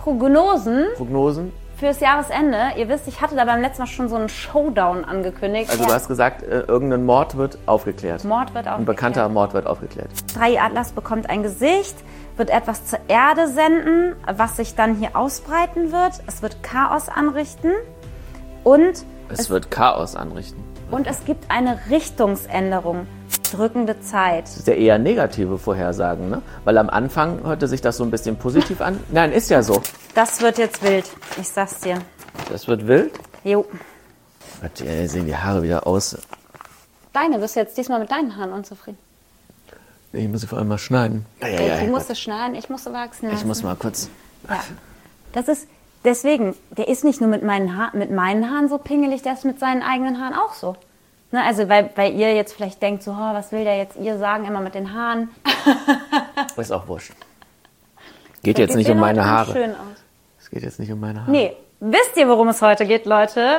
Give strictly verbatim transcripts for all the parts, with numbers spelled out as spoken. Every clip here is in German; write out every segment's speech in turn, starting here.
Prognosen. Prognosen. Fürs Jahresende. Ihr wisst, ich hatte da beim letzten Mal schon so einen Showdown angekündigt. Also ja. Du hast gesagt, äh, irgendein Mord wird aufgeklärt. Mord wird aufgeklärt. Ein bekannter Mord wird aufgeklärt. drei Atlas bekommt ein Gesicht, wird etwas zur Erde senden, was sich dann hier ausbreiten wird. Es wird Chaos anrichten und es, es wird Chaos anrichten. Und es gibt eine Richtungsänderung. Drückende Zeit. Das ist ja eher negative Vorhersagen, ne? Weil am Anfang hörte sich das so ein bisschen positiv an. Nein, ist ja so. Das wird jetzt wild, ich sag's dir. Das wird wild? Jo. Gott, ey, sehen die Haare wieder aus. Deine, bist du jetzt diesmal mit deinen Haaren unzufrieden? Ich muss sie vor allem mal schneiden. Ja, ja, ja, ja, du musst es schneiden, ich musste wachsen lassen. Ich muss mal kurz... Ja. Das ist, deswegen, der ist nicht nur mit meinen, ha- mit meinen Haaren so pingelig, der ist mit seinen eigenen Haaren auch so. Ne, also weil, weil ihr jetzt vielleicht denkt, so, oh, was will der jetzt ihr sagen, immer mit den Haaren. Ist auch wurscht. Geht jetzt nicht um meine Haare. Schön aus. Es geht jetzt nicht um meine Haare. Nee, wisst ihr, worum es heute geht, Leute?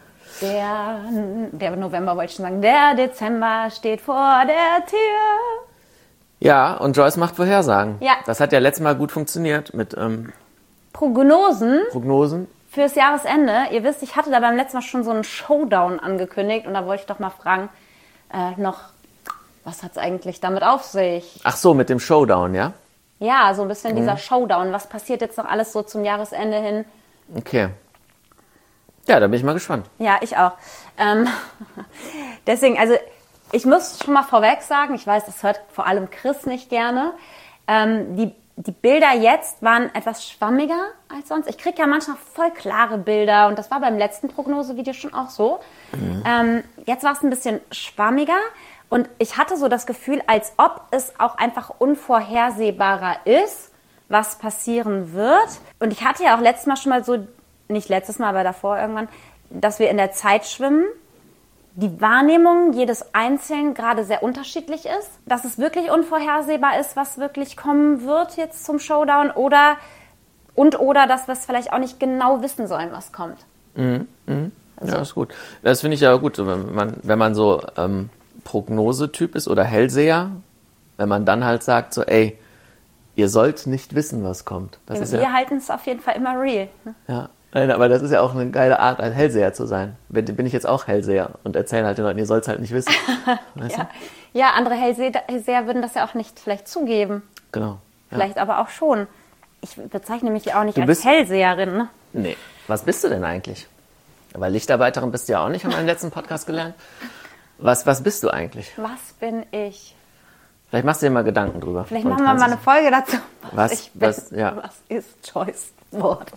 Der, der November wollte ich schon sagen, der Dezember steht vor der Tür. Ja, und Joyce macht Vorhersagen. Ja. Das hat ja letztes Mal gut funktioniert mit ähm, Prognosen. Prognosen. Fürs Jahresende. Ihr wisst, ich hatte da beim letzten Mal schon so einen Showdown angekündigt und da wollte ich doch mal fragen, äh, noch, was hat es eigentlich damit auf sich? Ach so, mit dem Showdown, ja? Ja, so ein bisschen Mhm. dieser Showdown. Was passiert jetzt noch alles so zum Jahresende hin? Okay. Ja, da bin ich mal gespannt. Ja, ich auch. Ähm, deswegen, also ich muss schon mal vorweg sagen, ich weiß, das hört vor allem Chris nicht gerne, ähm, die Die Bilder jetzt waren etwas schwammiger als sonst. Ich kriege ja manchmal voll klare Bilder und das war beim letzten Prognosevideo schon auch so. Mhm. Ähm, jetzt war es ein bisschen schwammiger und ich hatte so das Gefühl, als ob es auch einfach unvorhersehbarer ist, was passieren wird. Und ich hatte ja auch letztes Mal schon mal so, nicht letztes Mal, aber davor irgendwann, dass wir in der Zeit schwimmen. Die Wahrnehmung jedes Einzelnen gerade sehr unterschiedlich ist, dass es wirklich unvorhersehbar ist, was wirklich kommen wird jetzt zum Showdown oder und oder dass wir es vielleicht auch nicht genau wissen sollen, was kommt. Mhm. Mhm. Also. Ja, ist gut. Das finde ich ja gut, wenn man, wenn man so ähm, Prognosetyp ist oder Hellseher, wenn man dann halt sagt so, ey, ihr sollt nicht wissen, was kommt. Das Ja, ist wir ja, halten es auf jeden Fall immer real. Ne? Ja. Nein, aber das ist ja auch eine geile Art, ein Hellseher zu sein. Bin, bin ich jetzt auch Hellseher und erzähle halt den Leuten, ihr sollt es halt nicht wissen. Weißt ja. ja, andere Hellseher würden das ja auch nicht vielleicht zugeben. du? Genau. Ja. Vielleicht aber auch schon. Ich bezeichne mich ja auch nicht Du als bist- Hellseherin. Ne? Nee. Was bist du denn eigentlich? Weil Lichtarbeiterin bist du ja auch nicht, haben wir im letzten Podcast gelernt. Was, was bist du eigentlich? Was bin ich? Vielleicht machst du dir mal Gedanken drüber. Vielleicht Und machen wir kannst mal eine Folge dazu. Was- ich bin. was- ja. Was ist Joyce Wort?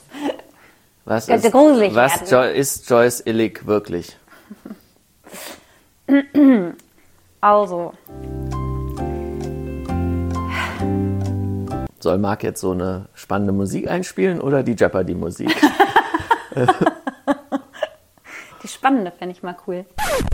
Was Könnte ist, gruselig was werden. Jo- ist Joyce Illig wirklich? Also, Soll Marc jetzt so eine spannende Musik einspielen oder die Jeopardy-Musik? die spannende fände ich mal cool.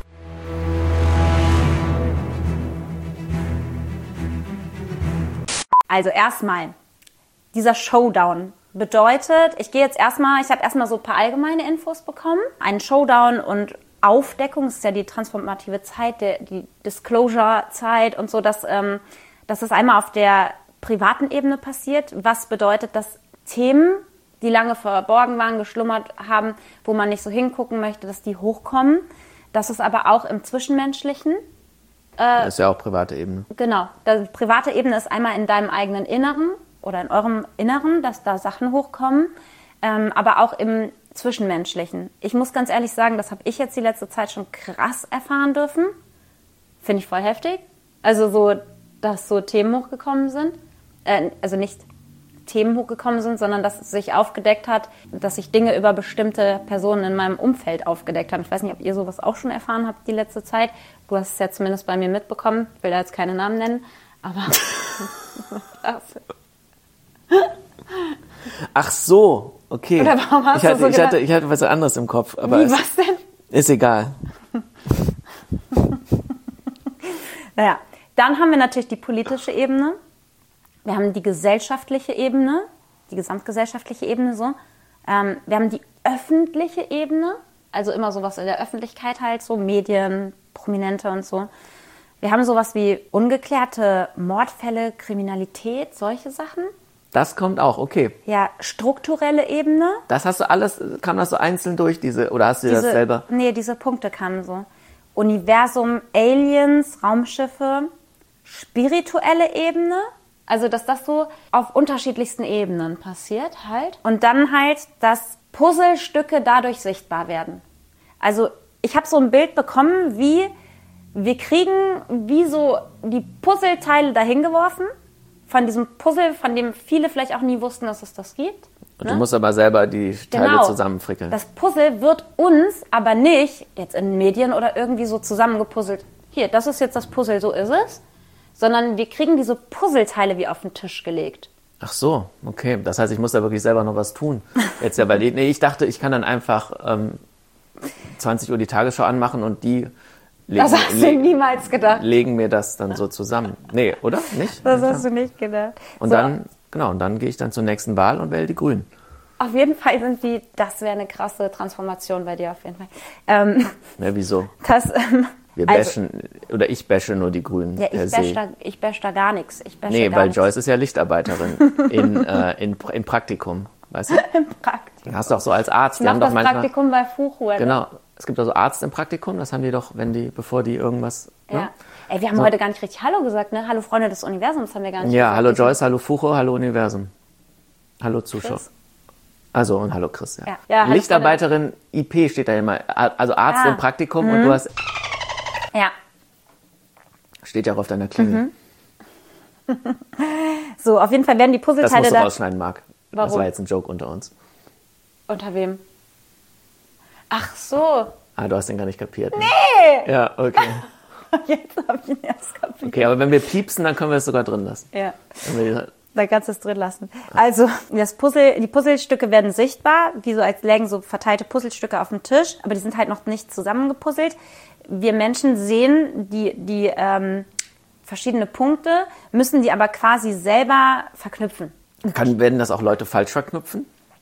Also erstmal, dieser Showdown bedeutet, ich gehe jetzt erstmal, ich habe erstmal so ein paar allgemeine Infos bekommen. Ein Showdown und Aufdeckung, das ist ja die transformative Zeit, der, die Disclosure-Zeit und so, dass, ähm, dass das einmal auf der privaten Ebene passiert, was bedeutet, dass Themen, die lange verborgen waren, geschlummert haben, wo man nicht so hingucken möchte, dass die hochkommen. Das ist aber auch im Zwischenmenschlichen. Das ist ja auch private Ebene. Genau, die private Ebene ist einmal in deinem eigenen Inneren oder in eurem Inneren, dass da Sachen hochkommen, ähm, aber auch im Zwischenmenschlichen. Ich muss ganz ehrlich sagen, das habe ich jetzt die letzte Zeit schon krass erfahren dürfen. Finde ich voll heftig. Also so, dass so Themen hochgekommen sind. Äh, also nicht Themen hochgekommen sind, sondern dass es sich aufgedeckt hat, dass sich Dinge über bestimmte Personen in meinem Umfeld aufgedeckt haben. Ich weiß nicht, ob ihr sowas auch schon erfahren habt die letzte Zeit. Du hast es ja zumindest bei mir mitbekommen. Ich will da jetzt keine Namen nennen, aber... Ach so, okay. Oder warum hast ich, du hatte, so ich, gedacht? hatte, ich hatte was anderes im Kopf. Aber Wie, es was denn? ist egal. Naja, dann haben wir natürlich die politische Ebene. Wir haben die gesellschaftliche Ebene, die gesamtgesellschaftliche Ebene so. Ähm, wir haben die öffentliche Ebene, also immer sowas in der Öffentlichkeit halt, so Medien, Prominente und so. Wir haben sowas wie ungeklärte Mordfälle, Kriminalität, solche Sachen. Das kommt auch, okay. Ja, strukturelle Ebene. Das hast du alles, kam das so einzeln durch, diese, oder hast du dir diese, das selber? Nee, diese Punkte kamen so. Universum, Aliens, Raumschiffe, spirituelle Ebene. Also, dass das so auf unterschiedlichsten Ebenen passiert halt. Und dann halt, dass Puzzlestücke dadurch sichtbar werden. Also, ich habe so ein Bild bekommen, wie wir kriegen wie so die Puzzleteile dahin geworfen. Von diesem Puzzle, von dem viele vielleicht auch nie wussten, dass es das gibt. Und ne? du musst aber selber die Teile Genau. zusammenfrickeln. Das Puzzle wird uns aber nicht jetzt in Medien oder irgendwie so zusammengepuzzelt. Hier, das ist jetzt das Puzzle, so ist es. Sondern wir kriegen diese Puzzleteile wie auf den Tisch gelegt. Ach so, okay. Das heißt, ich muss da wirklich selber noch was tun. Jetzt ja, weil die, nee, ich dachte, ich kann dann einfach ähm, zwanzig Uhr die Tagesschau anmachen und die legen, Das hast du niemals gedacht. legen mir das dann so zusammen. Nee, oder? Nicht? Das hast du nicht gedacht. Und so, dann, genau, und dann gehe ich dann zur nächsten Wahl und wähle die Grünen. Auf jeden Fall sind die, das wäre eine krasse Transformation bei dir auf jeden Fall. Ähm, Ja, wieso? das, ähm, Wir also, bashen, oder ich bashe nur die Grünen ja, per ich se. bash, da, ich bash da gar nichts. Ich bash Nee, da gar weil nichts. Joyce ist ja Lichtarbeiterin in, äh, in, in Praktikum, weißt du? Praktikum. Hast du auch so als Arzt, Ich die mach haben doch das manchmal... Praktikum bei Fuchur. Genau, es gibt also Arzt im Praktikum, das haben die doch, wenn die, bevor die irgendwas... Ja. Ne? Ey, wir haben So. heute gar nicht richtig Hallo gesagt, ne? Hallo Freunde des Universums haben wir gar nicht Ja, gesagt. hallo Die sind- Joyce, hallo Fucho, hallo Universum. Hallo Zuschauer. Chris? Also und hallo Chris, ja. Ja. Ja, hallo Lichtarbeiterin I P steht da immer, also Arzt Ah. im Praktikum und du hast, Ja. steht ja auch auf deiner Klingel. So, auf jeden Fall werden die Das Puzzleteile musst du da... rausschneiden, Marc. Das Warum? war jetzt ein Joke unter uns. Unter wem? Ach so. Ah, du hast den gar nicht kapiert. Nee! Ja, okay. Jetzt habe ich ihn erst kapiert. Okay, aber wenn wir piepsen, dann können wir es sogar drin lassen. Ja. Wenn wir- Da kannst du es drin lassen. Also, das Puzzle, die Puzzlestücke werden sichtbar, wie so als lägen so verteilte Puzzlestücke auf dem Tisch, aber die sind halt noch nicht zusammengepuzzelt. Wir Menschen sehen die, die ähm, verschiedene Punkte, müssen die aber quasi selber verknüpfen. Kann, werden das auch Leute falsch verknüpfen?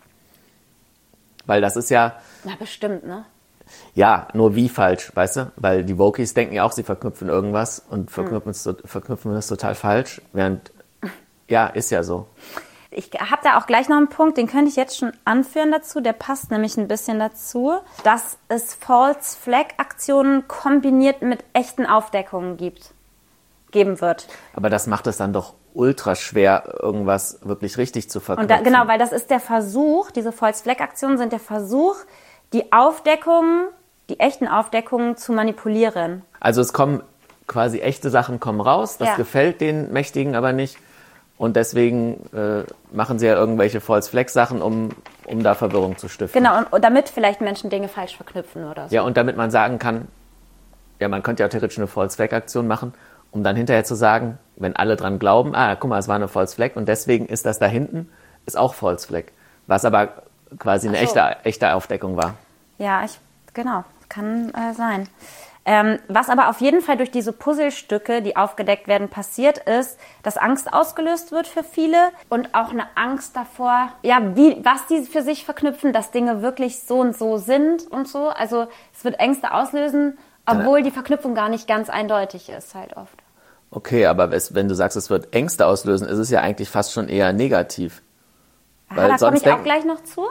Weil das ist ja, Na, bestimmt, ne? ja, nur wie falsch, weißt du? Weil die Wokies denken ja auch, sie verknüpfen irgendwas und verknüpfen, es, verknüpfen das total falsch, während, ja, ist ja so. Ich habe da auch gleich noch einen Punkt, den könnte ich jetzt schon anführen dazu, der passt nämlich ein bisschen dazu, dass es False Flag Aktionen kombiniert mit echten Aufdeckungen gibt, geben wird. Aber das macht es dann doch ultra schwer, irgendwas wirklich richtig zu Und verknüpfen. da, genau, weil das ist der Versuch, diese False Flag Aktionen sind der Versuch, die Aufdeckungen, die echten Aufdeckungen zu manipulieren. Also es kommen quasi echte Sachen kommen raus, das Ja. gefällt den Mächtigen aber nicht. Und deswegen äh, machen sie ja irgendwelche False-Flag-Sachen, um, um da Verwirrung zu stiften. Genau, und, und damit vielleicht Menschen Dinge falsch verknüpfen oder so. Ja, und damit man sagen kann, ja, man könnte ja theoretisch eine False-Flag-Aktion machen, um dann hinterher zu sagen, wenn alle dran glauben, ah, guck mal, es war eine False-Flag und deswegen ist das da hinten, ist auch False-Flag. Was aber quasi eine Ach so. echte, echte Aufdeckung war. Ja, ich, genau, kann äh, sein. Ähm, was aber auf jeden Fall durch diese Puzzlestücke, die aufgedeckt werden, passiert ist, dass Angst ausgelöst wird für viele und auch eine Angst davor, ja, wie, was die für sich verknüpfen, dass Dinge wirklich so und so sind und so. Also es wird Ängste auslösen, obwohl die Verknüpfung gar nicht ganz eindeutig ist halt oft. Okay, aber es, wenn du sagst, es wird Ängste auslösen, ist es ja eigentlich fast schon eher negativ. Ah, Weil da komme sonst ich auch denken- gleich noch zu.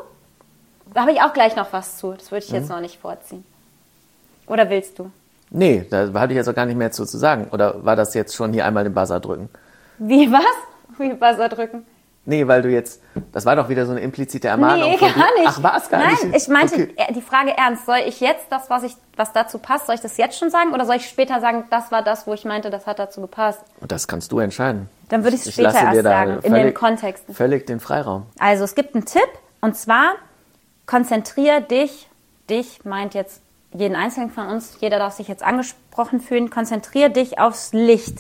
Da habe ich auch gleich noch was zu. Das würde ich Mhm. jetzt noch nicht vorziehen. Oder willst du? Nee, da hatte ich jetzt auch gar nicht mehr zu, zu sagen. Oder war das jetzt schon hier einmal den Buzzer drücken? Wie, was? Wie Buzzer drücken? Nee, weil du jetzt, das war doch wieder so eine implizite Ermahnung. Nee, von gar dir. nicht. Ach, war es gar Nein, nicht? ich meinte Okay. äh, die Frage ernst. Soll ich jetzt das, was, ich, was dazu passt, soll ich das jetzt schon sagen? Oder soll ich später sagen, das war das, wo ich meinte, das hat dazu gepasst? Und das kannst du entscheiden. Dann würde ich es Ich später lasse dir erst da sagen, in völlig- den Kontexten. Völlig den Freiraum. Also es gibt einen Tipp, und zwar konzentriere dich, dich meint jetzt jeden Einzelnen von uns, jeder darf sich jetzt angesprochen fühlen, konzentriere dich aufs Licht.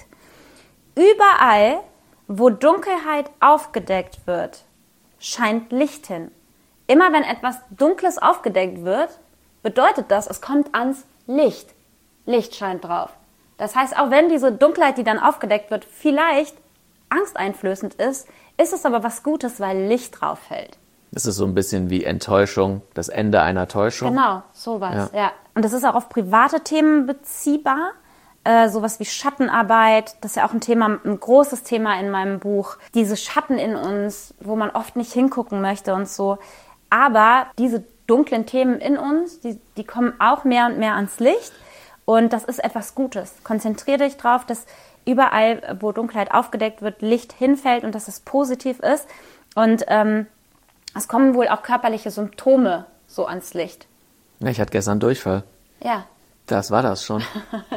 Überall, wo Dunkelheit aufgedeckt wird, scheint Licht hin. Immer wenn etwas Dunkles aufgedeckt wird, bedeutet das, es kommt ans Licht. Licht scheint drauf. Das heißt, auch wenn diese Dunkelheit, die dann aufgedeckt wird, vielleicht angsteinflößend ist, ist es aber was Gutes, weil Licht drauf fällt. Das ist so ein bisschen wie Enttäuschung, das Ende einer Täuschung. Genau, sowas, Ja. ja. Und das ist auch auf private Themen beziehbar. äh, sowas wie Schattenarbeit. Das ist ja auch ein Thema, ein großes Thema in meinem Buch. Diese Schatten in uns, wo man oft nicht hingucken möchte und so. Aber diese dunklen Themen in uns, die, die kommen auch mehr und mehr ans Licht. Und das ist etwas Gutes. Konzentriere dich drauf, dass überall, wo Dunkelheit aufgedeckt wird, Licht hinfällt und dass es positiv ist. Und ähm, es kommen wohl auch körperliche Symptome so ans Licht. Ja, ich hatte gestern Durchfall. Ja. Das war das schon.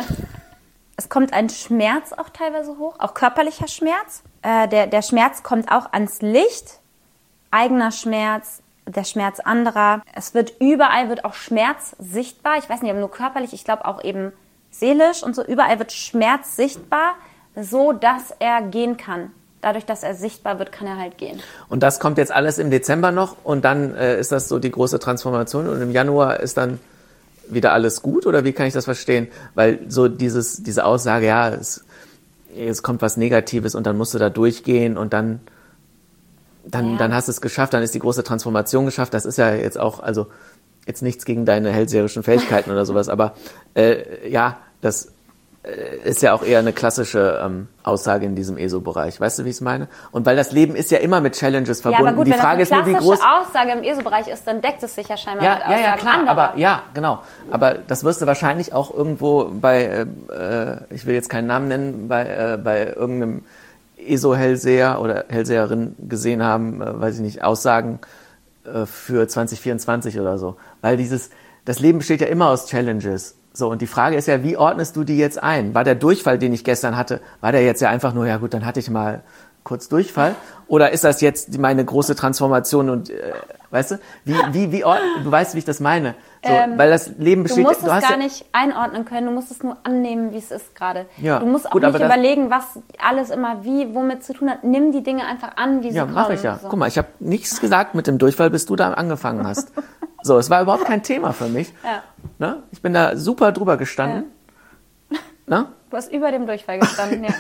Es kommt ein Schmerz auch teilweise hoch, auch körperlicher Schmerz. Äh, der, der Schmerz kommt auch ans Licht. Eigener Schmerz, der Schmerz anderer. Es wird überall wird auch Schmerz sichtbar. Ich weiß nicht, aber nur körperlich, ich glaube auch eben seelisch und so. Überall wird Schmerz sichtbar, so dass er gehen kann. Dadurch, dass er sichtbar wird, kann er halt gehen. Und das kommt jetzt alles im Dezember noch und dann äh, ist das so die große Transformation und im Januar ist dann wieder alles gut oder wie kann ich das verstehen? Weil so dieses, diese Aussage, ja, es, es kommt was Negatives und dann musst du da durchgehen und dann Dann, ja. dann hast du es geschafft, dann ist die große Transformation geschafft. Das ist ja jetzt auch, also jetzt nichts gegen deine hellseherischen Fähigkeiten oder sowas, aber äh, ja, das äh, ist ja auch eher eine klassische ähm, Aussage in diesem E S O-Bereich. Weißt du, wie ich es meine? Und weil das Leben ist ja immer mit Challenges verbunden. Ja, aber gut, die wenn Frage das eine ist nur, wie klassische groß Aussage im E S O-Bereich ist, dann deckt es sich ja scheinbar ja, mit ja, Aussagen ja, klar, anderer. aber ja, genau. Aber das wirst du wahrscheinlich auch irgendwo bei, äh, ich will jetzt keinen Namen nennen, bei, äh, bei irgendeinem E S O-Hellseher oder Hellseherin gesehen haben, äh, weiß ich nicht, Aussagen äh, für zwanzig vierundzwanzig oder so. Weil dieses, das Leben besteht ja immer aus Challenges. So, und die Frage ist ja, wie ordnest du die jetzt ein? War der Durchfall, den ich gestern hatte, war der jetzt ja einfach nur, ja gut, dann hatte ich mal kurz Durchfall? Oder ist das jetzt meine große Transformation und, äh, weißt du, wie, wie, wie, ord- du weißt, wie ich das meine. So, Ähm, weil das Leben besteht... Du musst du es hast gar ja, nicht einordnen können, du musst es nur annehmen, wie es ist gerade. Ja, du musst auch gut, nicht aber da- überlegen, was alles immer wie, womit zu tun hat. Nimm die Dinge einfach an, wie sie Ja, kommen. mache ich ja. So. Guck mal, ich habe nichts gesagt mit dem Durchfall, bis du da angefangen hast. So, es war überhaupt kein Thema für mich. Ja. Ne? Ich bin da super drüber gestanden. Ne? Du hast über dem Durchfall gestanden, ja.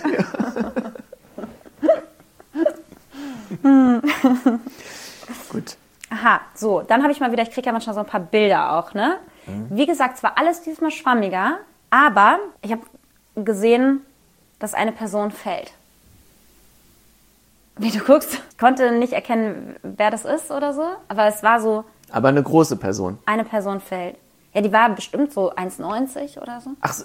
Gut. Aha, so, dann habe ich mal wieder, ich kriege ja manchmal so ein paar Bilder auch, ne? Mhm. Wie gesagt, es war alles diesmal schwammiger, aber ich habe gesehen, dass eine Person fällt. Wie du guckst, ich konnte nicht erkennen, wer das ist oder so, aber es war so, Aber eine große Person. eine Person fällt. Ja, die war bestimmt so eins neunzig oder so. Ach so.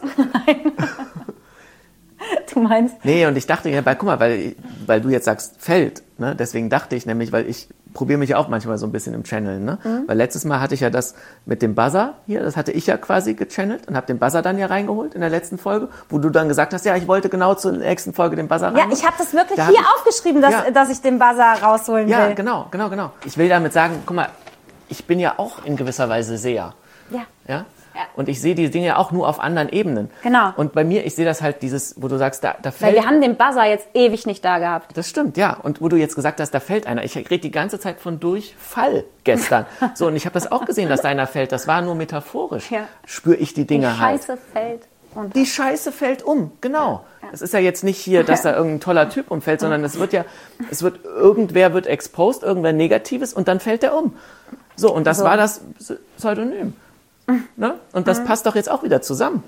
Du meinst? Nee, und ich dachte, ja, weil, guck mal, weil, weil du jetzt sagst, fällt, ne? Deswegen dachte ich nämlich, weil ich probiere mich ja auch manchmal so ein bisschen im Channeln, ne? Mhm. Weil letztes Mal hatte ich ja das mit dem Buzzer hier, das hatte ich ja quasi gechannelt und habe den Buzzer dann ja reingeholt in der letzten Folge, wo du dann gesagt hast, ja, ich wollte genau zur nächsten Folge den Buzzer reinholen. Ja, ich habe das wirklich Da hier hab ich- aufgeschrieben, dass, Ja. dass ich den Buzzer rausholen Ja, will. genau, genau, genau. Ich will damit sagen, guck mal, ich bin ja auch in gewisser Weise Seher. Ja. Ja? Ja. Und ich sehe die Dinge ja auch nur auf anderen Ebenen. Genau. Und bei mir, ich sehe das halt dieses, wo du sagst, da, da Weil fällt... wir haben den Buzzer jetzt ewig nicht da gehabt. Das stimmt, ja. Und wo du jetzt gesagt hast, da fällt einer. Ich rede die ganze Zeit von Durchfall gestern. So, und ich habe das auch gesehen, dass da einer fällt. Das war nur metaphorisch. Ja. Spüre ich die Dinge Die halt. Scheiße fällt runter. Die Scheiße fällt um, genau. Es ist ja jetzt nicht hier, dass da irgendein toller Typ umfällt, sondern es wird ja, es wird, irgendwer wird exposed, irgendwer Negatives und dann fällt der um. So, und das So. war das Pseudonym. Ne? Und das passt doch jetzt auch wieder zusammen.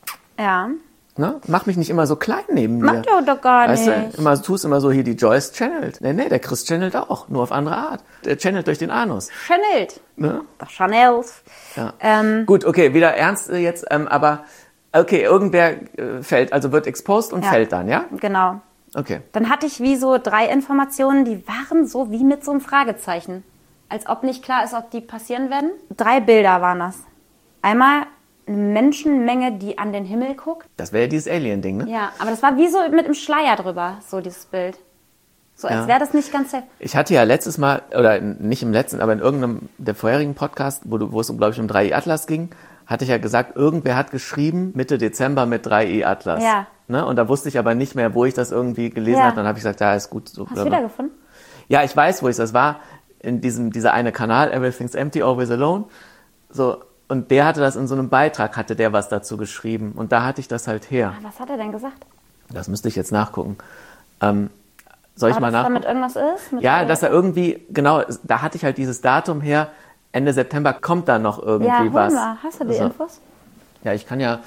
Ja. Ne? Mach mich nicht immer so klein neben mir. Macht er doch gar Weißt nicht. du, immer, tu es immer so, hier die Joyce channelt. Nee, nee, der Chris channelt auch, nur auf andere Art. Der channelt durch den Anus. Channelt. Ne? Doch Chanels. Ja. Ähm, Gut, okay, wieder ernst äh, jetzt, ähm, aber okay, irgendwer äh, fällt, also wird exposed und Ja. fällt dann, ja? genau. Okay. Dann hatte ich wie so drei Informationen, die waren so wie mit so einem Fragezeichen. Als ob nicht klar ist, ob die passieren werden. Drei Bilder waren das. Einmal eine Menschenmenge, die an den Himmel guckt. Das wäre ja dieses Alien-Ding, ne? Ja, aber das war wie so mit einem Schleier drüber, so dieses Bild. So als Ja. wäre das nicht ganz safe. Ich hatte ja letztes Mal, oder nicht im letzten, aber in irgendeinem der vorherigen Podcast, wo, du, wo es, glaube ich, um drei I Atlas ging, hatte ich ja gesagt, irgendwer hat geschrieben, Mitte Dezember mit drei I Atlas. Ja. Ne? Und da wusste ich aber nicht mehr, wo ich das irgendwie gelesen Ja. habe. Dann habe ich gesagt, ja, ist gut. So, Hast du wiedergefunden? Ja, ich weiß, wo ich das war. In diesem, dieser eine Kanal, Everything's Empty, Always Alone. So, und der hatte das in so einem Beitrag, hatte der was dazu geschrieben. Und da hatte ich das halt her. Was hat er denn gesagt? Das müsste ich jetzt nachgucken. Ähm, soll ich Aber mal dass da nachgucken? mit irgendwas ist? Mit Ja, dass er irgendwie, genau, da hatte ich halt dieses Datum her, Ende September kommt da noch irgendwie Ja, hol was. mal. Hast du die Also, Infos? Ja, ich kann ja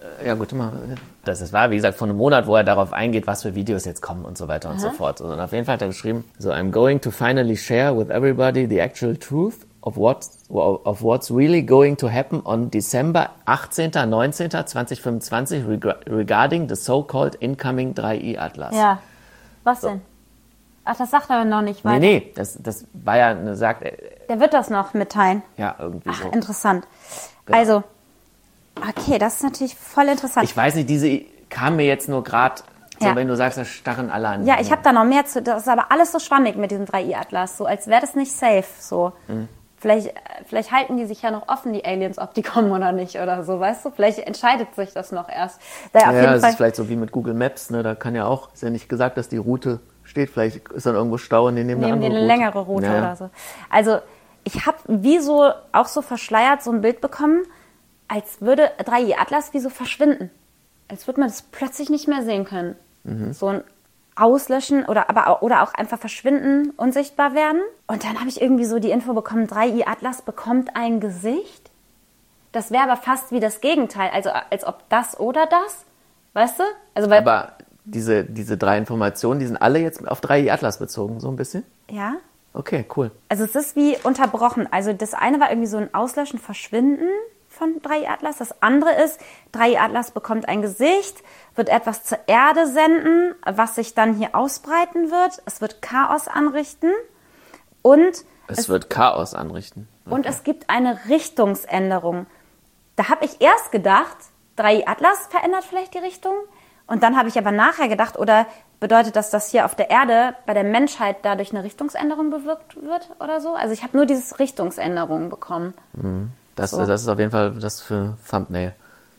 ja gut, immer. Das, das war, wie gesagt, vor einem Monat, wo er darauf eingeht, was für Videos jetzt kommen und so weiter und Aha. so fort. Und auf jeden Fall hat er geschrieben, so, I'm going to finally share with everybody the actual truth of what, of what's really going to happen on December achtzehnten, neunzehnten zweitausendfünfundzwanzig regarding the so-called incoming drei I Atlas. Ja, was so. denn? Ach, das sagt er noch nicht weiter. Nee, nee, das, das war ja, eine, sagt er. Der wird das noch mitteilen. Ja, irgendwie Ach, so. Interessant. Genau. Also, okay, das ist natürlich voll interessant. Ich weiß nicht, diese kam mir jetzt nur gerade, so ja. wenn du sagst, da starren alle an. Ja, ich habe da noch mehr zu, das ist aber alles so schwammig mit diesem drei I Atlas, so als wäre das nicht safe, so. Mhm. Vielleicht, vielleicht halten die sich ja noch offen, die Aliens, ob die kommen oder nicht oder so, weißt du? Vielleicht entscheidet sich das noch erst. Da ja, auf jeden das Fall ist vielleicht so wie mit Google Maps, ne? Da kann ja auch, ist ja nicht gesagt, dass die Route steht, vielleicht ist dann irgendwo Stau und die nehmen eine andere eine Route. längere Route ja. oder so. Also ich habe wie so, auch so verschleiert so ein Bild bekommen, als würde drei I Atlas wie so verschwinden. Als würde man das plötzlich nicht mehr sehen können. Mhm. So ein Auslöschen oder, aber auch, oder auch einfach verschwinden, unsichtbar werden. Und dann habe ich irgendwie so die Info bekommen, drei I Atlas bekommt ein Gesicht. Das wäre aber fast wie das Gegenteil, also als ob das oder das, weißt du? Also weil aber diese, diese drei Informationen, die sind alle jetzt auf drei I Atlas bezogen, so ein bisschen? Ja. Okay, cool. Also es ist wie unterbrochen. Also das eine war irgendwie so ein Auslöschen, Verschwinden von drei I Atlas. Das andere ist, drei I Atlas bekommt ein Gesicht, wird etwas zur Erde senden, was sich dann hier ausbreiten wird. Es wird Chaos anrichten und es, es wird Chaos anrichten. Okay. Und es gibt eine Richtungsänderung. Da habe ich erst gedacht, drei I Atlas verändert vielleicht die Richtung. Und dann habe ich aber nachher gedacht, oder bedeutet das, dass hier auf der Erde bei der Menschheit dadurch eine Richtungsänderung bewirkt wird oder so? Also ich habe nur diese Richtungsänderung bekommen. Mhm. Das, so. das ist auf jeden Fall das für Thumbnail.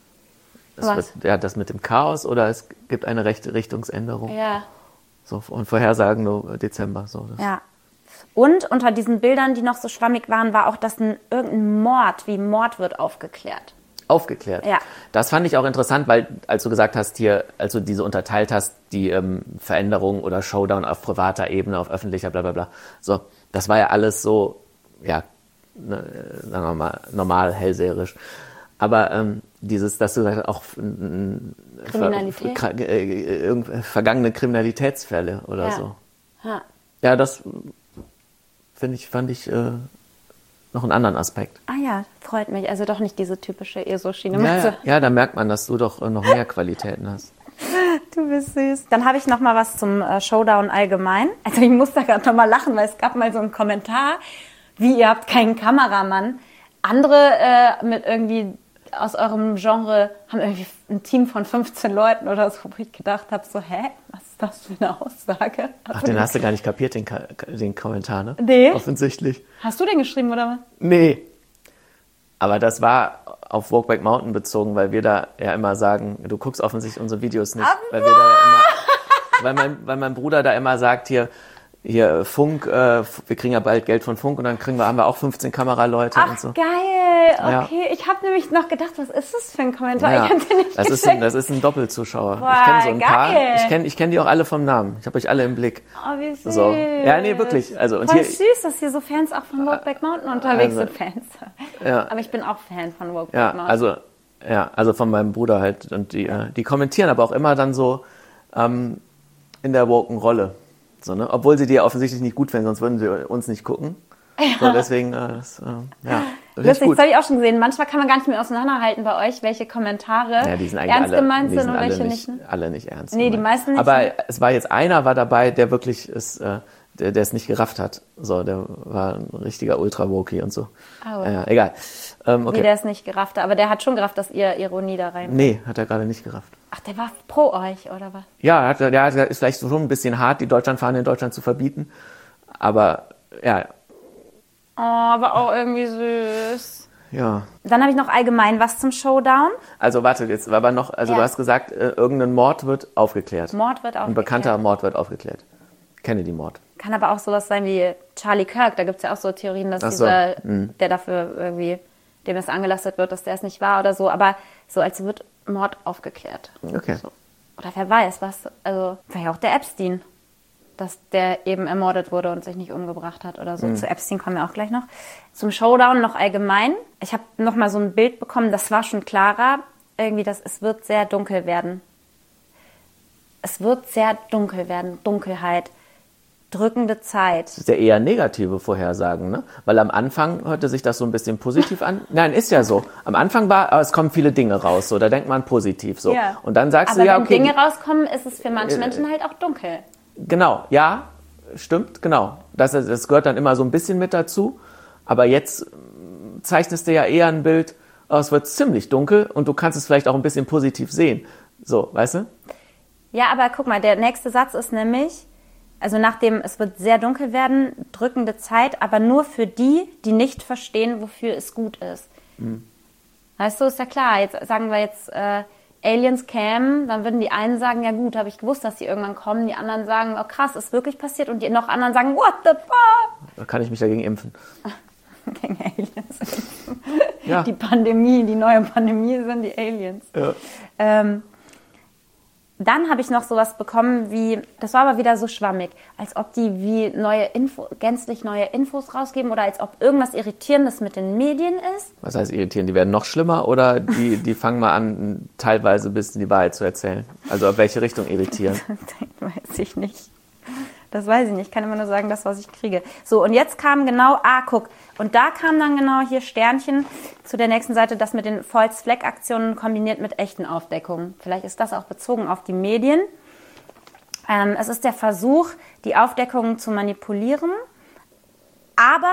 Das Was? Wird, ja, das mit dem Chaos oder es gibt eine rechte Richtungsänderung. Ja. So, und Vorhersagen nur Dezember. So, das. Ja. Und unter diesen Bildern, die noch so schwammig waren, war auch, dass ein, irgendein Mord, wie Mord wird aufgeklärt. Aufgeklärt. Ja. Das fand ich auch interessant, weil als du gesagt hast hier, als du diese unterteilt hast, die ähm, Veränderung oder Showdown auf privater Ebene, auf öffentlicher, bla bla bla. So, das war ja alles so, ja, ne, sagen wir mal, normal, hellseherisch. Aber ähm, dieses, dass du sagst, auch äh, Kriminalität. Ver, äh, äh, vergangene Kriminalitätsfälle oder ja. so. Ja, ja das finde ich, fand ich äh, noch einen anderen Aspekt. Ah ja, freut mich. Also doch nicht diese typische E S O-Schiene. Ja, ja, ja, da merkt man, dass du doch noch mehr Qualitäten hast. Du bist süß. Dann habe ich noch mal was zum äh, Showdown allgemein. Also ich muss da gerade noch mal lachen, weil es gab mal so einen Kommentar, wie ihr habt keinen Kameramann. Andere äh, mit irgendwie aus eurem Genre haben irgendwie ein Team von fünfzehn Leuten oder so, wo ich gedacht habe, so, hä, was ist das für eine Aussage? Ach, den hast du gar nicht kapiert, den, den Kommentar, ne? Nee. Offensichtlich. Hast du den geschrieben, oder was? Nee. Aber das war auf Walkback Mountain bezogen, weil wir da ja immer sagen, du guckst offensichtlich unsere Videos nicht. Ach, weil wir da ja immer, weil mein, weil mein Bruder da immer sagt, hier, hier Funk, äh, wir kriegen ja bald Geld von Funk und dann kriegen wir, haben wir auch fünfzehn Kameraleute Ach, und so. Geil, okay. Ja. Ich habe nämlich noch gedacht, was ist das für ein Kommentar? Ja, ich hab den nicht das, ist ein, das ist ein Doppelzuschauer. Boah, ich kenne so ein geil. paar. Ich kenne ich kenn die auch alle vom Namen. Ich habe euch alle im Blick. Oh, wie süß. So. Ja, nee, wirklich. Also, und Voll hier, süß, dass hier so Fans auch von Walkback Mountain unterwegs also, sind, Fans. Ja. Aber ich bin auch Fan von Walkback ja, Mountain. Also, ja, also von meinem Bruder halt. Und die, äh, die kommentieren aber auch immer dann so ähm, in der woken Rolle. So, ne? Obwohl sie die ja offensichtlich nicht gut finden, sonst würden sie uns nicht gucken. Ja. So, deswegen, äh, das, äh, ja. Lustig, das habe ich auch schon gesehen. Manchmal kann man gar nicht mehr auseinanderhalten bei euch, welche Kommentare ja, die sind eigentlich ernst alle, gemeint sind sind und welche nicht. nicht. Alle nicht ernst Nee, gemeint. die meisten nicht. Aber es war jetzt einer war dabei, der wirklich ist, äh, der, der es nicht gerafft hat. So, der war ein richtiger Ultra-Woki und so. Oh. Ja, egal. Ähm, okay. Nee, der ist nicht gerafft, aber der hat schon gerafft, dass ihr Ironie da rein. Nee, hat er gerade nicht gerafft. Ach, der war pro euch, oder was? Ja, hat, der ist vielleicht schon ein bisschen hart, die Deutschlandfahne in Deutschland zu verbieten. Aber, ja. Oh, aber auch irgendwie süß. Ja. Dann habe ich noch allgemein was zum Showdown. Also warte, jetzt war aber noch, also ja. Du hast gesagt, äh, irgendein Mord wird aufgeklärt. Mord wird aufgeklärt. Ein bekannter Mord wird aufgeklärt. Kennedy-Mord. Kann aber auch sowas sein wie Charlie Kirk. Da gibt es ja auch so Theorien, dass so. dieser, mhm. der dafür irgendwie, dem es angelastet wird, dass der es nicht war oder so. Aber so, als wird Mord aufgeklärt. Okay. So. Oder wer weiß, was, also, vielleicht auch der Epstein. Dass der eben ermordet wurde und sich nicht umgebracht hat oder so. Mhm. Zu Epstein kommen wir auch gleich noch. Zum Showdown noch allgemein. Ich habe noch mal so ein Bild bekommen, das war schon klarer. irgendwie, dass es wird sehr dunkel werden. Es wird sehr dunkel werden. Dunkelheit. Drückende Zeit. Das ist ja eher negative Vorhersagen, ne? Weil am Anfang hörte sich das so ein bisschen positiv an. Nein, ist ja so. Am Anfang war, aber es kommen viele Dinge raus, so, da denkt man positiv, so. Ja. Und dann sagst aber du ja, wenn okay. Dinge rauskommen, ist es für manche Menschen halt auch dunkel. Genau, ja, stimmt, genau. Das, das gehört dann immer so ein bisschen mit dazu. Aber jetzt zeichnest du ja eher ein Bild, oh, es wird ziemlich dunkel und du kannst es vielleicht auch ein bisschen positiv sehen. So, weißt du? Ja, aber guck mal, der nächste Satz ist nämlich, also nachdem es wird sehr dunkel werden, drückende Zeit, aber nur für die, die nicht verstehen, wofür es gut ist. Mhm. Weißt du, ist ja klar, jetzt sagen wir jetzt, äh, Aliens kämen, dann würden die einen sagen, ja gut, habe ich gewusst, dass die irgendwann kommen. Die anderen sagen, oh krass, ist wirklich passiert. Und die noch anderen sagen, what the fuck? Da kann ich mich dagegen impfen. Gegen Aliens. Ja. Die Pandemie, die neue Pandemie sind die Aliens. Ja. Ähm, Dann habe ich noch sowas bekommen wie, das war aber wieder so schwammig, als ob die wie neue Info, gänzlich neue Infos rausgeben oder als ob irgendwas Irritierendes mit den Medien ist. Was heißt irritieren? Die werden noch schlimmer oder die, die fangen mal an, teilweise ein bisschen die Wahrheit zu erzählen? Also auf welche Richtung irritieren? Das weiß ich nicht. Das weiß ich nicht. Ich kann immer nur sagen, das, was ich kriege. So, und jetzt kam genau, ah, guck. Und da kam dann genau hier Sternchen zu der nächsten Seite, das mit den False-Flag-Aktionen kombiniert mit echten Aufdeckungen. Vielleicht ist das auch bezogen auf die Medien. Ähm, es ist der Versuch, die Aufdeckungen zu manipulieren. Aber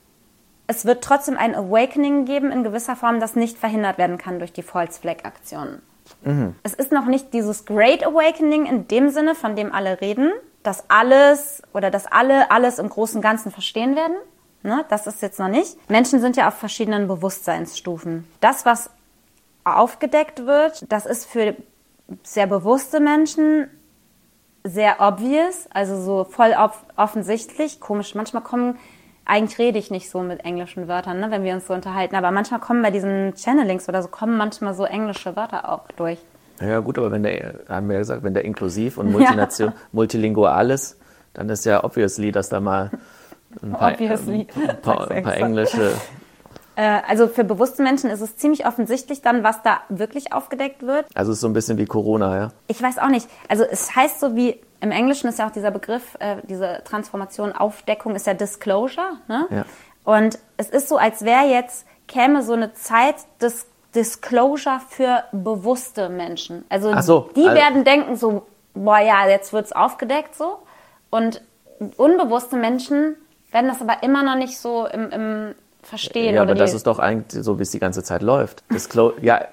es wird trotzdem ein Awakening geben in gewisser Form, das nicht verhindert werden kann durch die False-Flag-Aktionen. Mhm. Es ist noch nicht dieses Great Awakening in dem Sinne, von dem alle reden, dass alles oder dass alle alles im Großen und Ganzen verstehen werden. Ne? Das ist jetzt noch nicht. Menschen sind ja auf verschiedenen Bewusstseinsstufen. Das, was aufgedeckt wird, das ist für sehr bewusste Menschen sehr obvious, also so voll off- offensichtlich. Komisch, manchmal kommen, eigentlich rede ich nicht so mit englischen Wörtern, ne, wenn wir uns so unterhalten, aber manchmal kommen bei diesen Channelings oder so, kommen manchmal so englische Wörter auch durch. Ja gut, aber wenn der, haben wir ja gesagt, wenn der inklusiv und Multination, ja. multilingual ist, dann ist ja obviously, dass da mal ein paar, obviously. ein paar, ein paar englische... Äh, also für bewusste Menschen ist es ziemlich offensichtlich dann, was da wirklich aufgedeckt wird. Also es ist so ein bisschen wie Corona, ja? Ich weiß auch nicht. Also es heißt so wie, im Englischen ist ja auch dieser Begriff, äh, diese Transformation, Aufdeckung ist ja Disclosure, ne? Ja. Und es ist so, als wäre jetzt, käme so eine Zeit des Disclosure für bewusste Menschen. Also Ach so, die also werden denken so, boah ja, jetzt wird's aufgedeckt so. Und unbewusste Menschen werden das aber immer noch nicht so im, im Verstehen. Ja, oder aber das die, ist doch eigentlich so, wie es die ganze Zeit läuft. Disclo- ja,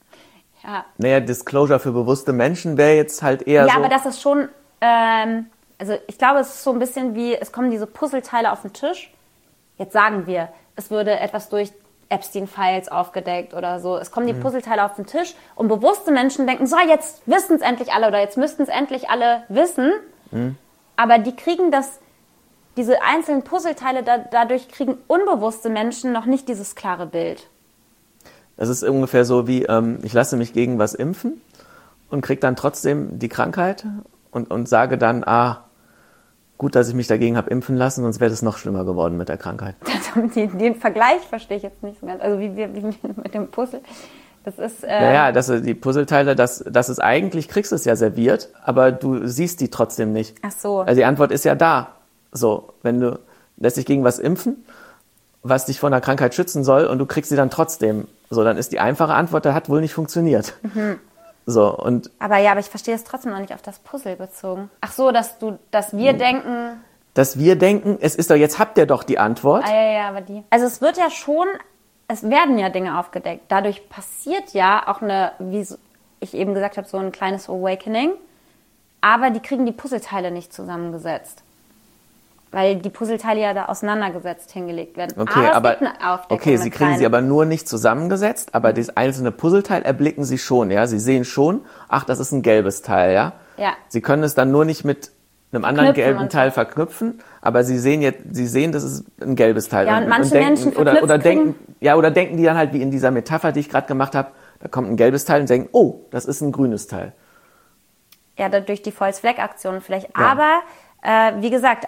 ja. Naja, Disclosure für bewusste Menschen wäre jetzt halt eher ja, so... aber das ist schon, ähm, also ich glaube, es ist so ein bisschen wie, es kommen diese Puzzleteile auf den Tisch. Jetzt sagen wir, es würde etwas durch Epstein-Files aufgedeckt oder so. Es kommen die mhm. Puzzleteile auf den Tisch und bewusste Menschen denken, so, jetzt wissen es endlich alle oder jetzt müssten es endlich alle wissen. Mhm. Aber die kriegen das, diese einzelnen Puzzleteile, da, dadurch kriegen unbewusste Menschen noch nicht dieses klare Bild. Das ist ungefähr so wie, ähm, ich lasse mich gegen was impfen und kriege dann trotzdem die Krankheit und, und sage dann, ah, gut, dass ich mich dagegen habe impfen lassen, sonst wäre das noch schlimmer geworden mit der Krankheit. Den, den Vergleich verstehe ich jetzt nicht so ganz. Also wie, wie, wie mit dem Puzzle. Das ist... Äh naja, das, die Puzzleteile, das, das ist eigentlich, kriegst du es ja serviert, aber du siehst die trotzdem nicht. Ach so. Also die Antwort ist ja da. So, wenn du lässt dich gegen was impfen, was dich vor einer Krankheit schützen soll und du kriegst sie dann trotzdem. So, dann ist die einfache Antwort, das hat wohl nicht funktioniert. Mhm. So, und aber ja, aber ich verstehe es trotzdem noch nicht auf das Puzzle bezogen. Ach so, dass du, dass wir denken... Dass wir denken, es ist doch, jetzt habt ihr doch die Antwort. Ah, ja, ja, aber die... Also es wird ja schon, es werden ja Dinge aufgedeckt. Dadurch passiert ja auch eine, wie ich eben gesagt habe, so ein kleines Awakening. Aber die kriegen die Puzzleteile nicht zusammengesetzt. Weil die Puzzleteile ja da auseinandergesetzt hingelegt werden. Okay, aber, aber, es gibt eine Aufdeckung, okay, sie eine kriegen kleine. sie aber nur nicht zusammengesetzt, aber das einzelne Puzzleteil erblicken sie schon, ja. Sie sehen schon, ach, das ist ein gelbes Teil, ja. Ja. Sie können es dann nur nicht mit einem anderen Verknüpfen gelben und Teil so. verknüpfen, aber sie sehen jetzt, sie sehen, das ist ein gelbes Teil. Ja, und manche denken, Menschen oder, verknüpfen oder denken, ja, oder denken die dann halt wie in dieser Metapher, die ich gerade gemacht habe, da kommt ein gelbes Teil und denken, oh, das ist ein grünes Teil. Ja, durch die False-Flag-Aktion vielleicht. Ja. Aber, äh, wie gesagt,